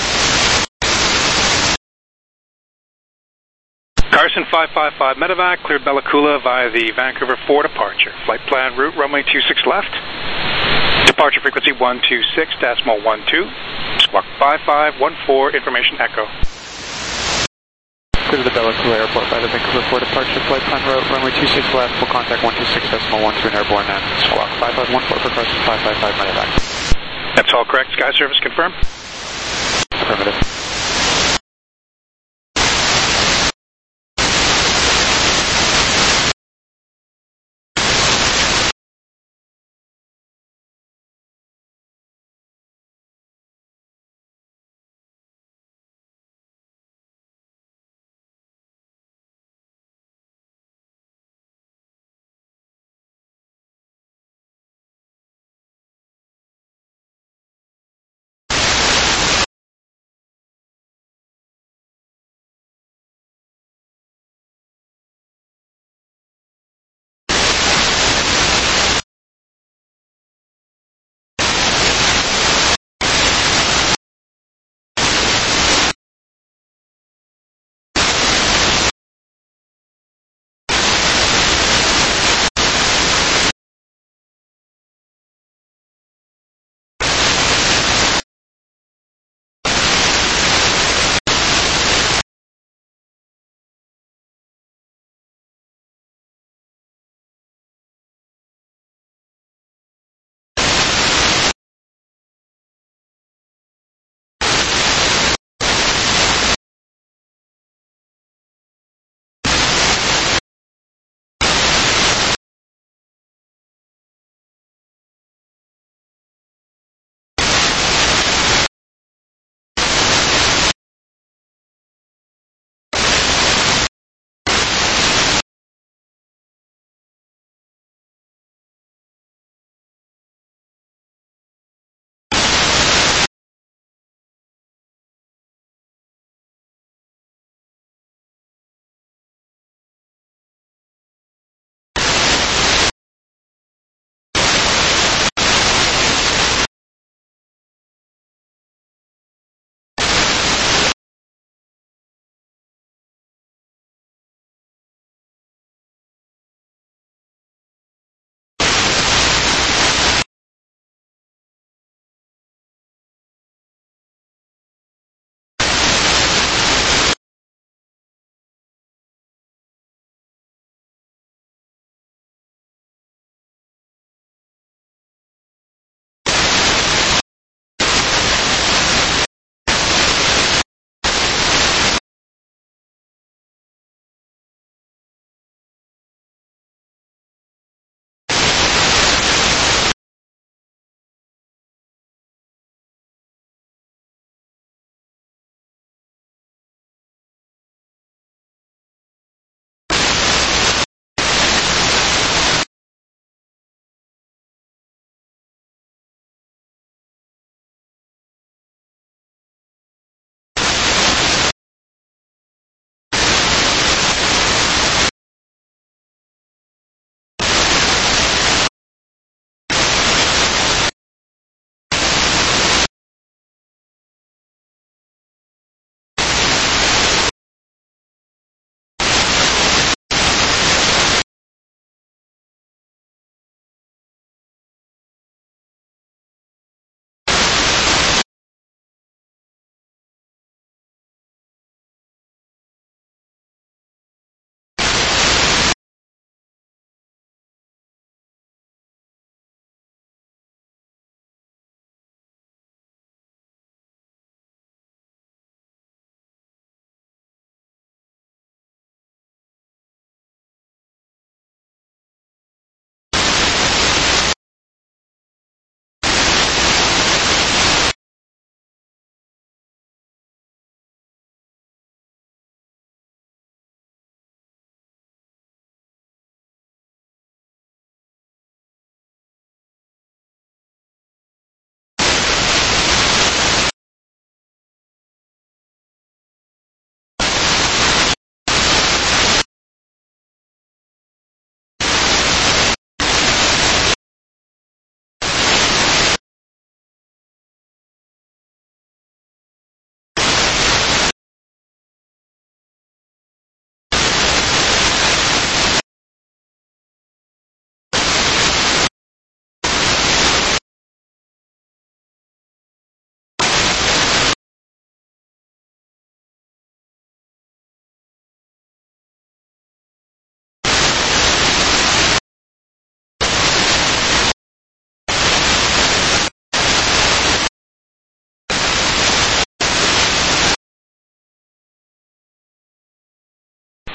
Carson 555 Medevac, cleared Bella Coola via the Vancouver 4 departure. Flight plan route, runway 26 left. Departure frequency 126.12, squawk 5514, information echo. Clear to the Bella Coola Airport by the Vancouver 4 departure. Flight plan route, runway 26 left. We'll contact 126.12 airborne and squawk 5514 for Carson 555 Medevac. That's all correct. Sky service confirmed? Affirmative.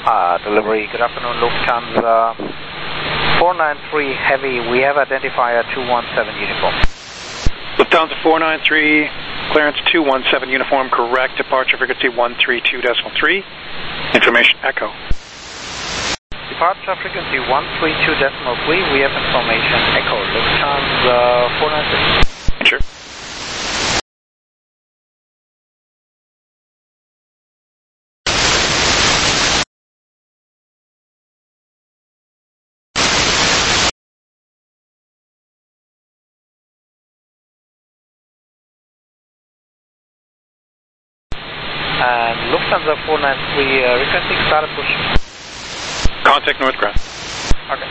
Delivery, good afternoon, Lufthansa 493 Heavy, we have identifier 217 uniform. Lufthansa 493, clearance 217 uniform, correct, departure frequency 132.3, information echo. Departure frequency 132.3, we have information echo, Lufthansa 493. Sure. And Lufthansa 493, requesting starter push. Contact north ground. Okay.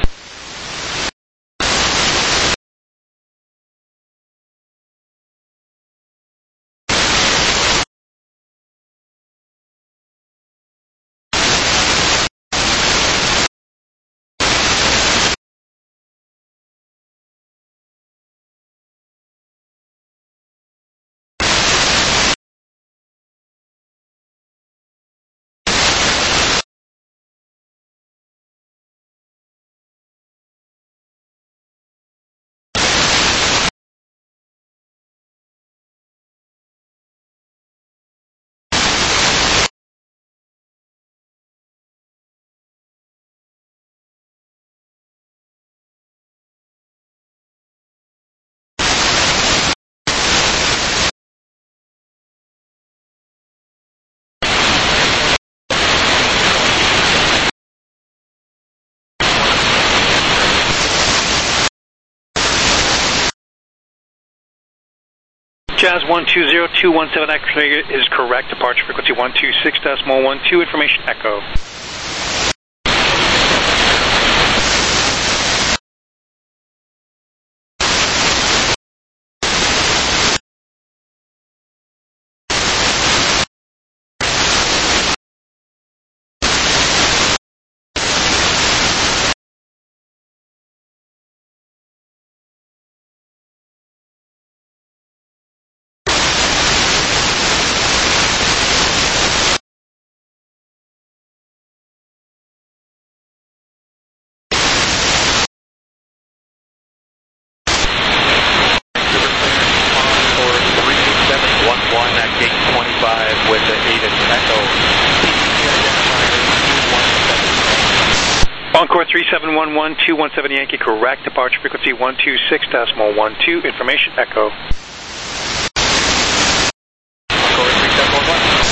Jazz 120217 X-ray is correct, departure frequency 126.12, information echo. Encore 3711-217 Yankee, correct, departure frequency 126.12, information echo. Encore 3711.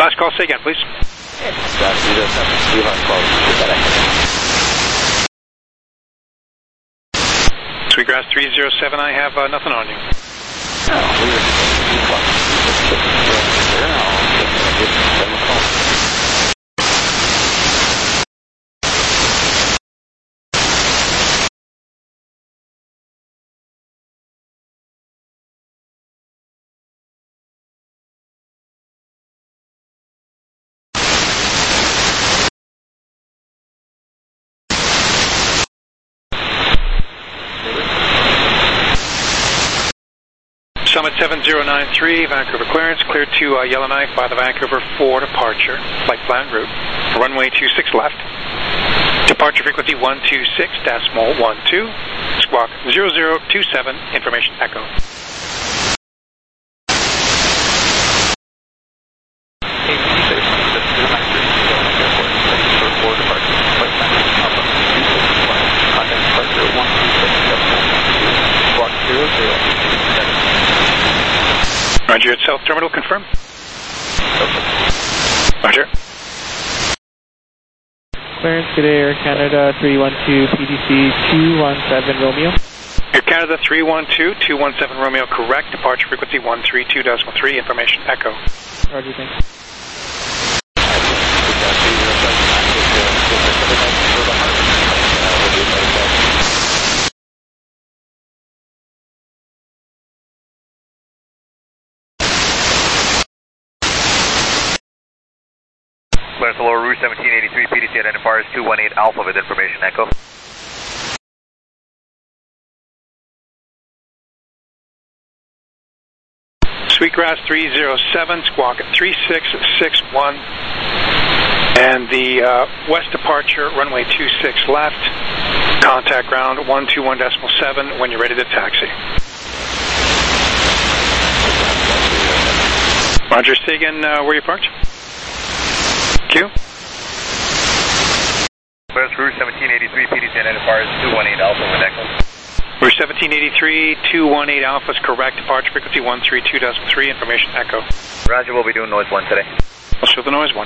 Last call, say again, please. Sweetgrass 307, I have nothing on you. Summit 7093, Vancouver clearance, clear to Yellowknife by the Vancouver 4 departure, flight plan route, runway 26 left, departure frequency 126.12, squawk 0027, information echo. Roger, at South Terminal, confirm. Roger. Clearance, good day, Air Canada 312 PDC 217 Romeo. Air Canada 312 217 Romeo, correct. Departure frequency 132.3, information echo. Roger, thanks. Clearance to lower Rouge 1783, PDC identifiers 218 Alpha with information echo. Sweetgrass 307, squawk 3661, and the west departure, runway 26 left, contact ground 121.7 when you're ready to taxi. Roger, say again where you parked? Q. Clearance Rouge 1783, PDC identifiers 218 Alpha with echo. Rouge 1783, 218 Alpha is correct. Departure frequency 132.3, information echo. Roger, we'll be doing noise 1 today. I'll show the noise 1.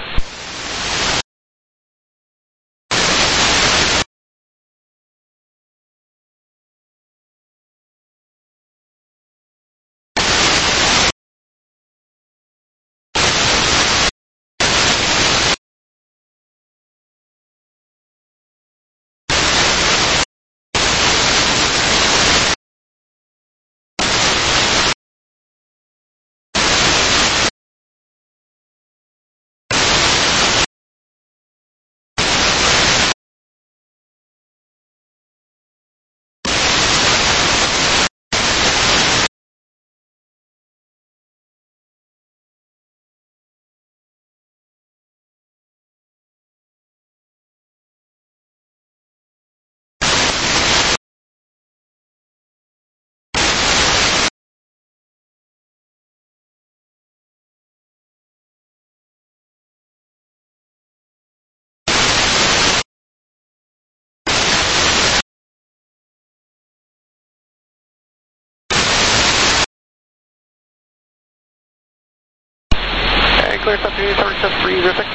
Clear up to target test 3, Riffic.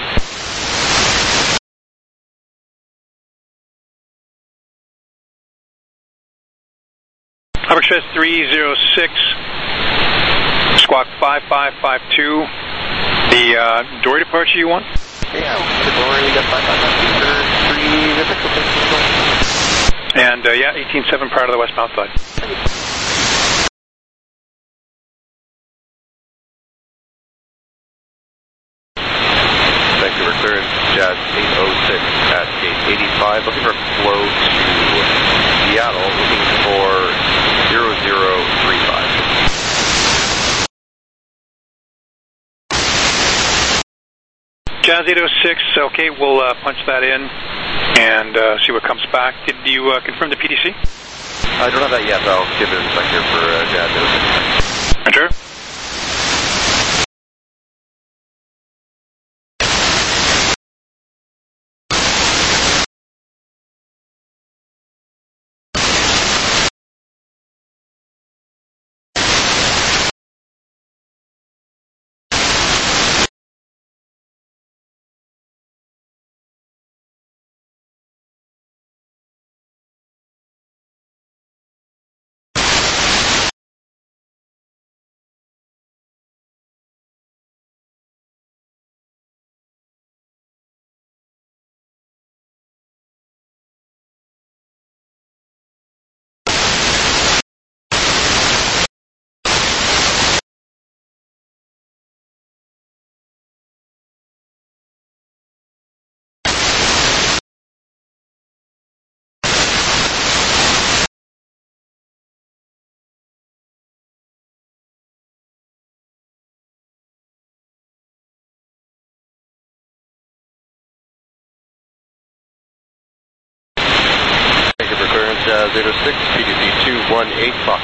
Aperture 306, squawk 5552. The Dory departure you want? Yeah, the Dory, we got 5553, Riffic. And yeah, 18.7 prior to the westbound side. Vancouver clearance, Jazz 806 at gate 85, looking for flow to Seattle, looking for 0035. Jazz 806, okay, we'll punch that in and see what comes back. Did you confirm the PDC? I don't have that yet, but I'll give it a second for Jazz 806. Roger. Vancouver clearance, 06, PDC 218 Fox.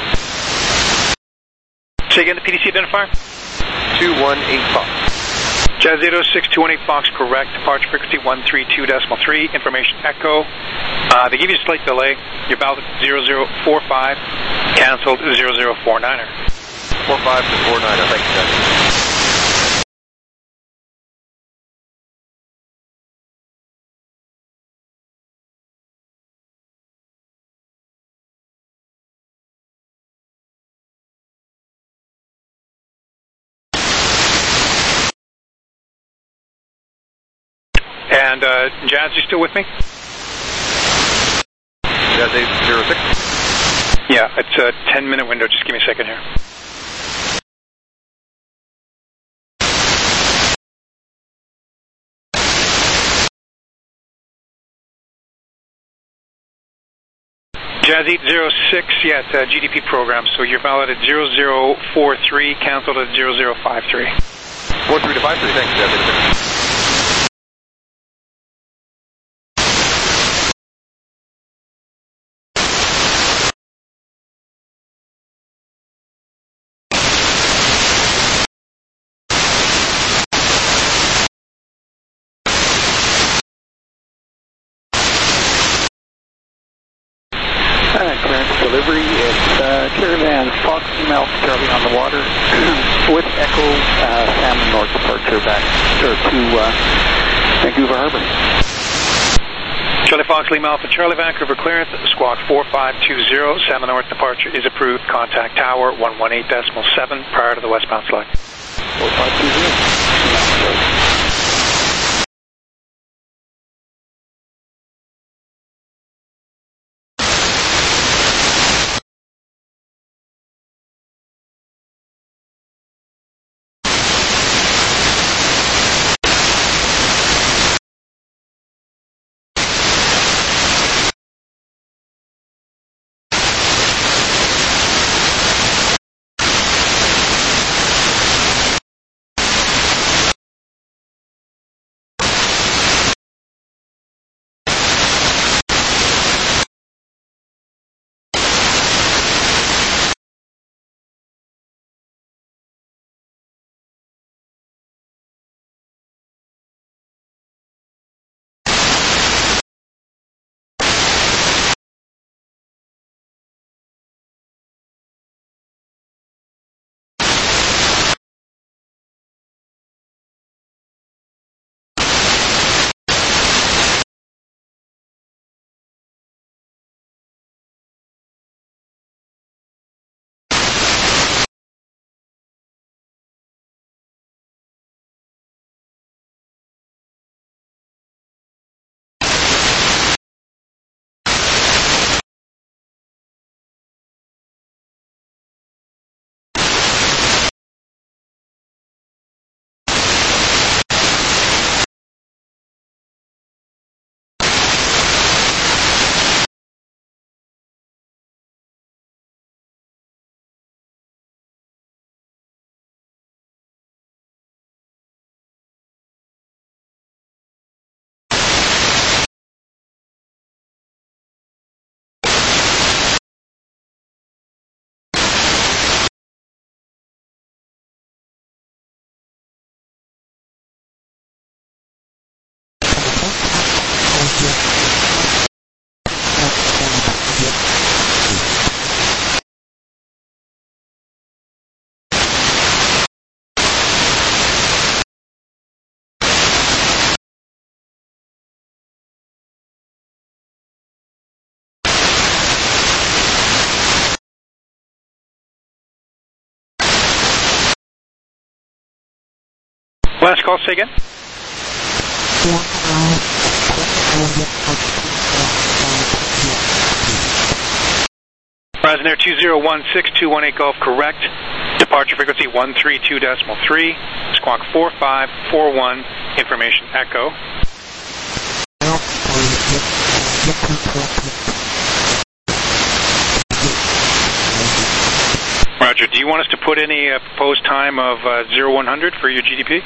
Say again the PDC identifier? 218 Fox. Jazz 06, 218 Fox, correct. Departure frequency 132.3, information echo. They give you a slight delay. You're valid 0045, canceled 0049er. 45 to 49er, thank you, Jazz. And Jazz, you still with me? Jazz 806? Yeah, it's a 10-minute window. Just give me a second here. Jazz 806, yeah, it's a GDP program, so you're valid at 0043, canceled at 0053. 43 to 53, thanks, Jazz 806. Clearance delivery, it's Caravan Fox Mouth Charlie on the water with Echo Salmon North departure back to Vancouver Harbor. Charlie Fox Lima Alpha Charlie Vancouver clearance, squawk 4520, Salmon North departure is approved, contact tower 118.7 prior to the westbound slide. 4520. Last call, say again. Horizon Air 2016-218 Golf, correct. Departure frequency 132.3, squawk 4541, information echo. Roger, do you want us to put any proposed time of 0100 for your GDP?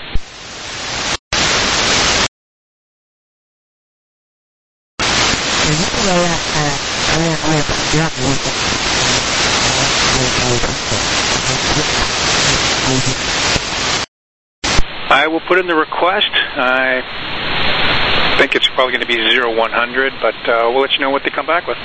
I will put in the request. I think it's probably going to be 0100, but we'll let you know what they come back with.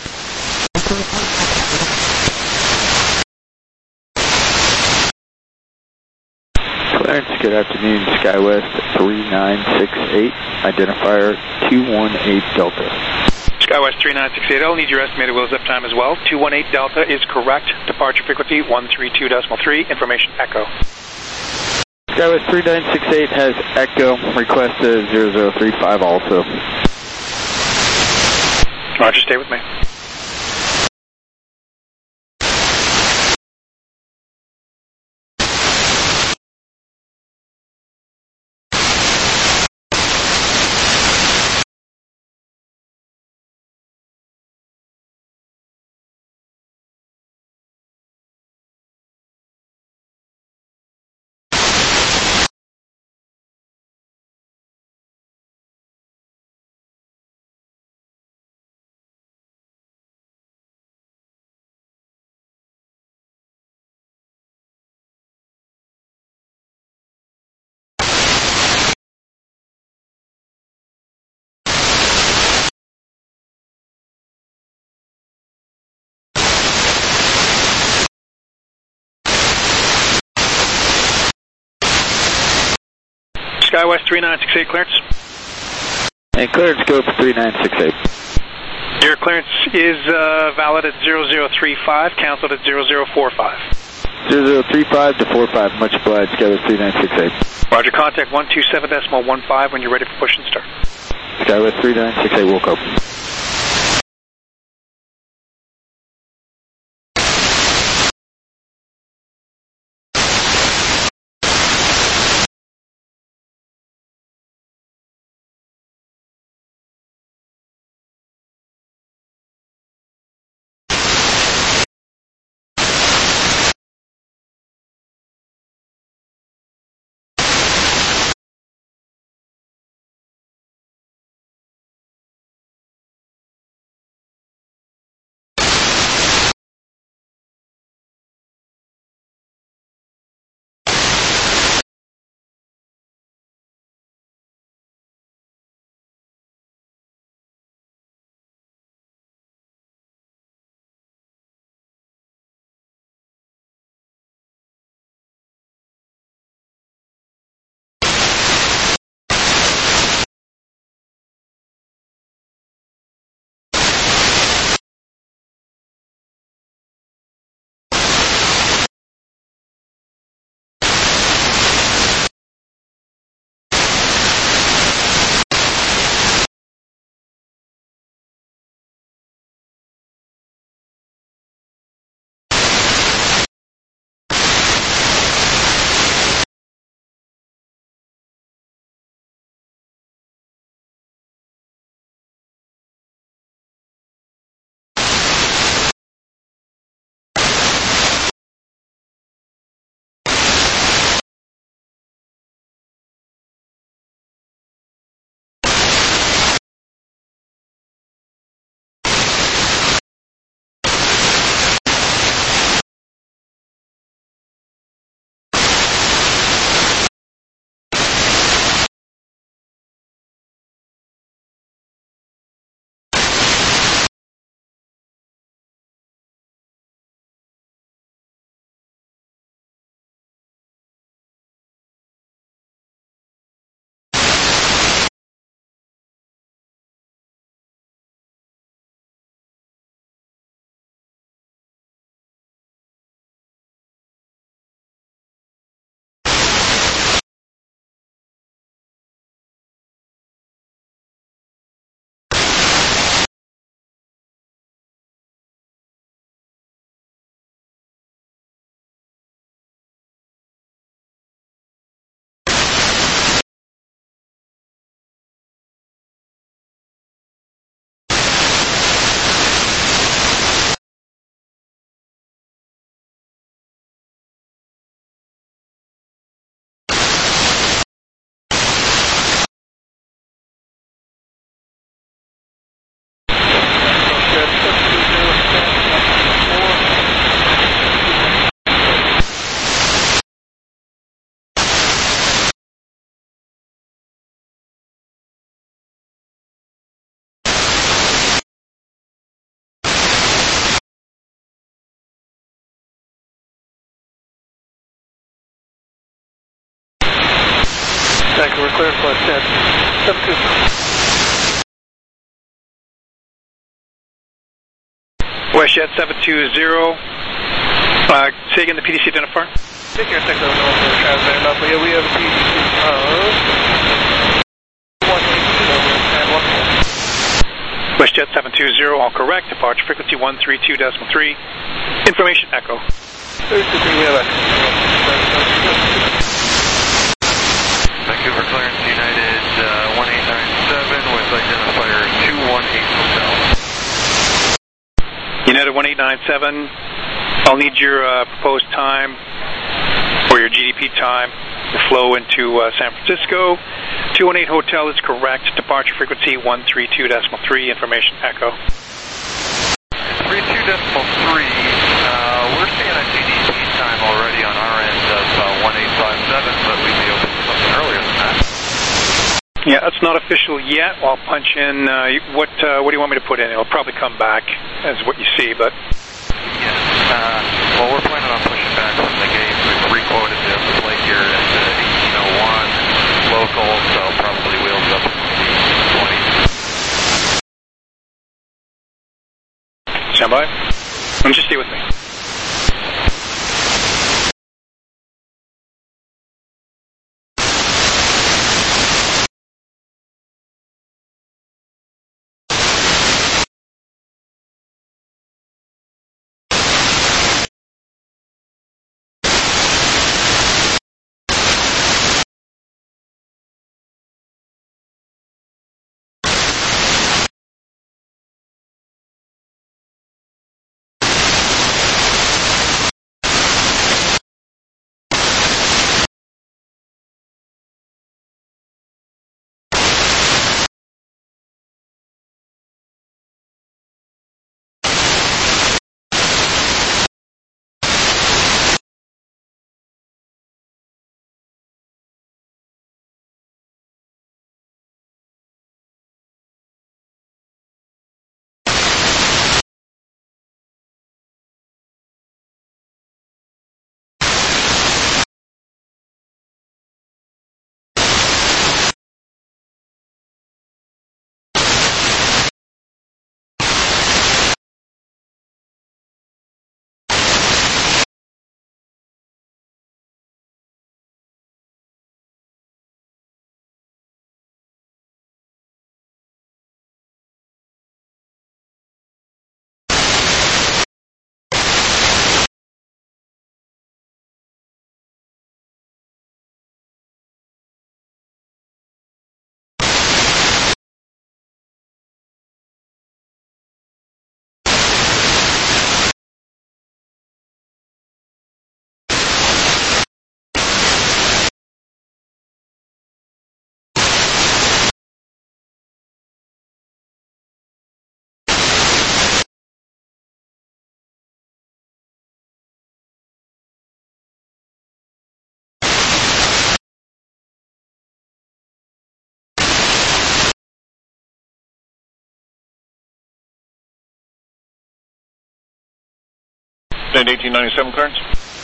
Clarence, good afternoon, SkyWest 3968, identifier 218 Delta. SkyWest 3968, I'll need your estimated wheel zip time as well. 218 Delta is correct. Departure frequency 132.3, information echo. SkyWest 3968 has echo, request 0035 also. Roger, stay with me. SkyWest 3968, clearance. And clearance go for 3968. Your clearance is valid at 0035, canceled at 0045. 0035 to 45, much obliged, SkyWest 3968. Roger, contact 127.15 when you're ready for push and start. SkyWest 3968, Wilco. WestJet 720. Say again the PDC identifier. Take care, 6 North transmitting up. We have a PDC of 182. WestJet 720, all correct. Departure frequency 132.3. Information echo. 33, we have echo. Vancouver clearance United 1897 with identifier 218 Hotel. United 1897, I'll need your proposed time or your GDP time to flow into San Francisco. 218 Hotel is correct. Departure frequency 132.3. Information echo. 32.3. We're seeing a GDP time already on our end of 1857, but we'd be open to something earlier than that. Yeah, that's not official yet. I'll punch in. What do you want me to put in? It'll probably come back as what you see, but. Yes. Well, we're planning on pushing back from the gates. We've requoted the flight here at 1801 local, so probably wheels up in 20. Stand by. Just stay with me. And 1897 clearance?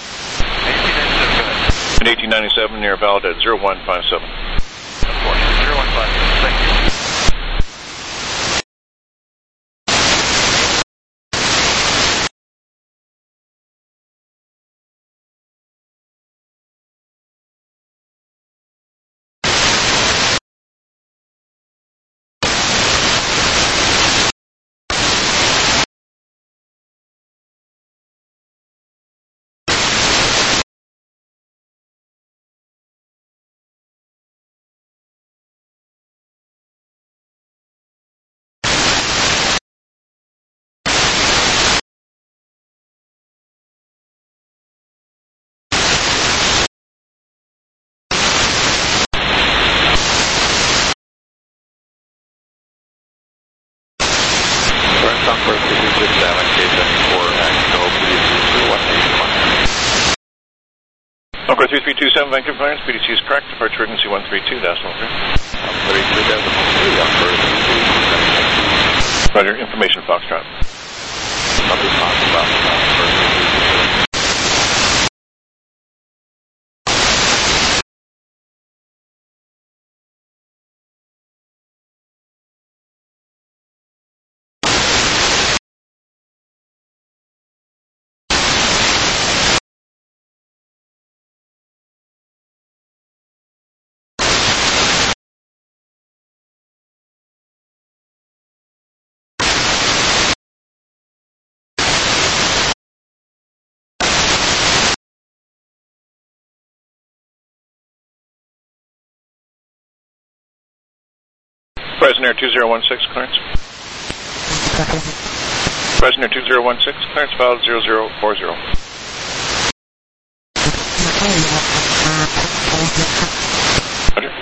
1897, go ahead. And 1897 near valid at 0157. Of course, 0157, thank you. Encore 3327 Vancouver clearance, PDC is correct, departure frequency 132.3. 132.3, Roger, information Foxtrot. Fresno Air 2016, clearance. Fresno Air 2016, clearance valid 0040. Roger.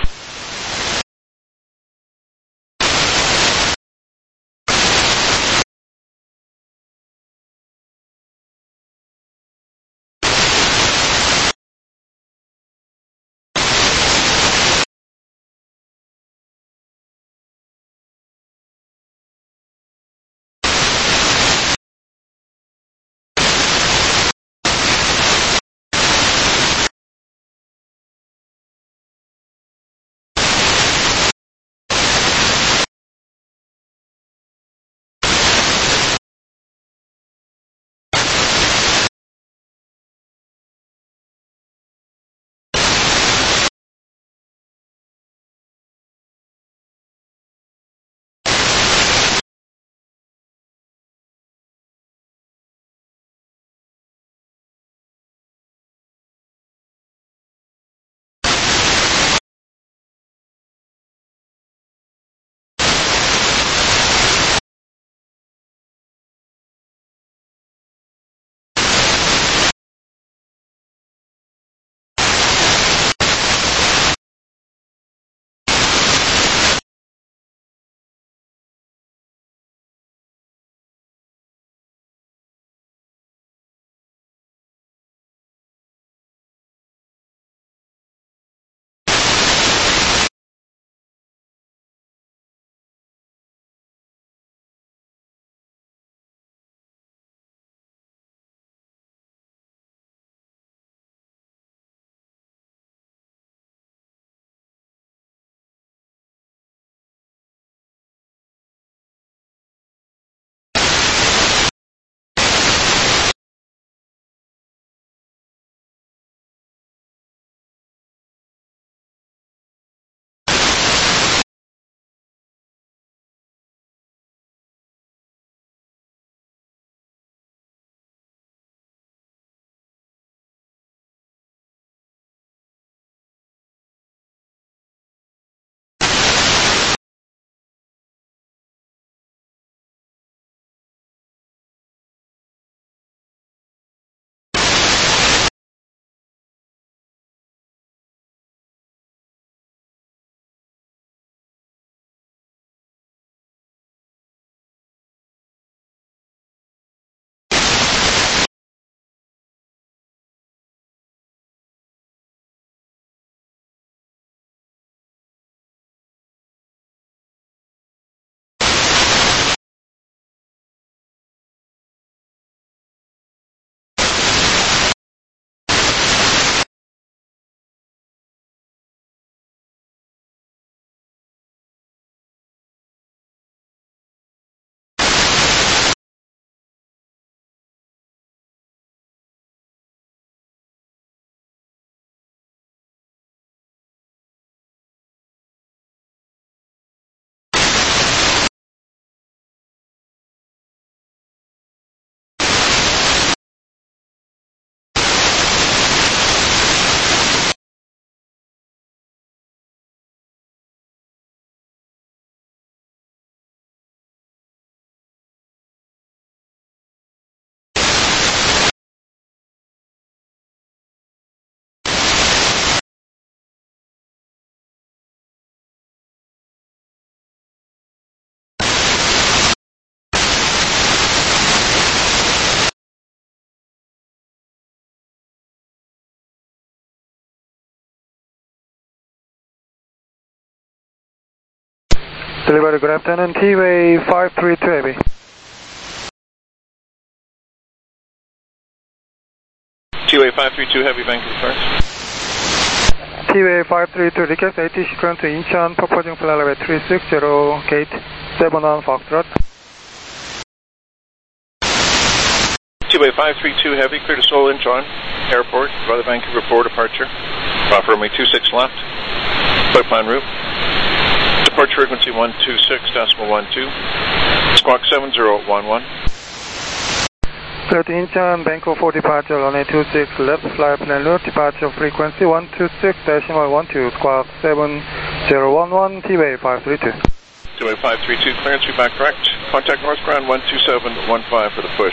Delivery, good afternoon, T-Way 532 Heavy. T-Way 532 Heavy, Vancouver first. T-Way 532, request ATC current to Incheon, proposing flight level 360, gate 71 Foxtrot. T-Way 532 Heavy, clear to Seoul Incheon Airport, by the Vancouver 4 departure. Offer runway 26 left, flight plan route. Departure frequency 126.12, squawk 7011. Clear to Incheon, Vancouver 4 departure, runway 26 left, flight plan route, departure frequency 126.12, squawk 7011, T-Way 532. 2 532, clearance, feedback correct. Contact north ground 12715 for the push.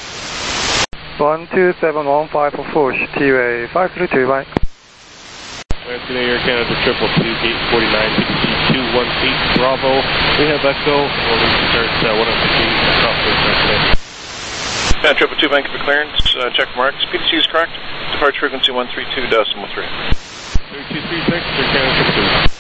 12715 for push, TWA 532, bye. Air Canada 222, gate 49, PTC 218, Bravo. We have Echo, we'll need to start 150 across the Pan 222, Vancouver clearance, check marks. PTC is correct. Departure frequency 132.3. 3236, Air Canada 222.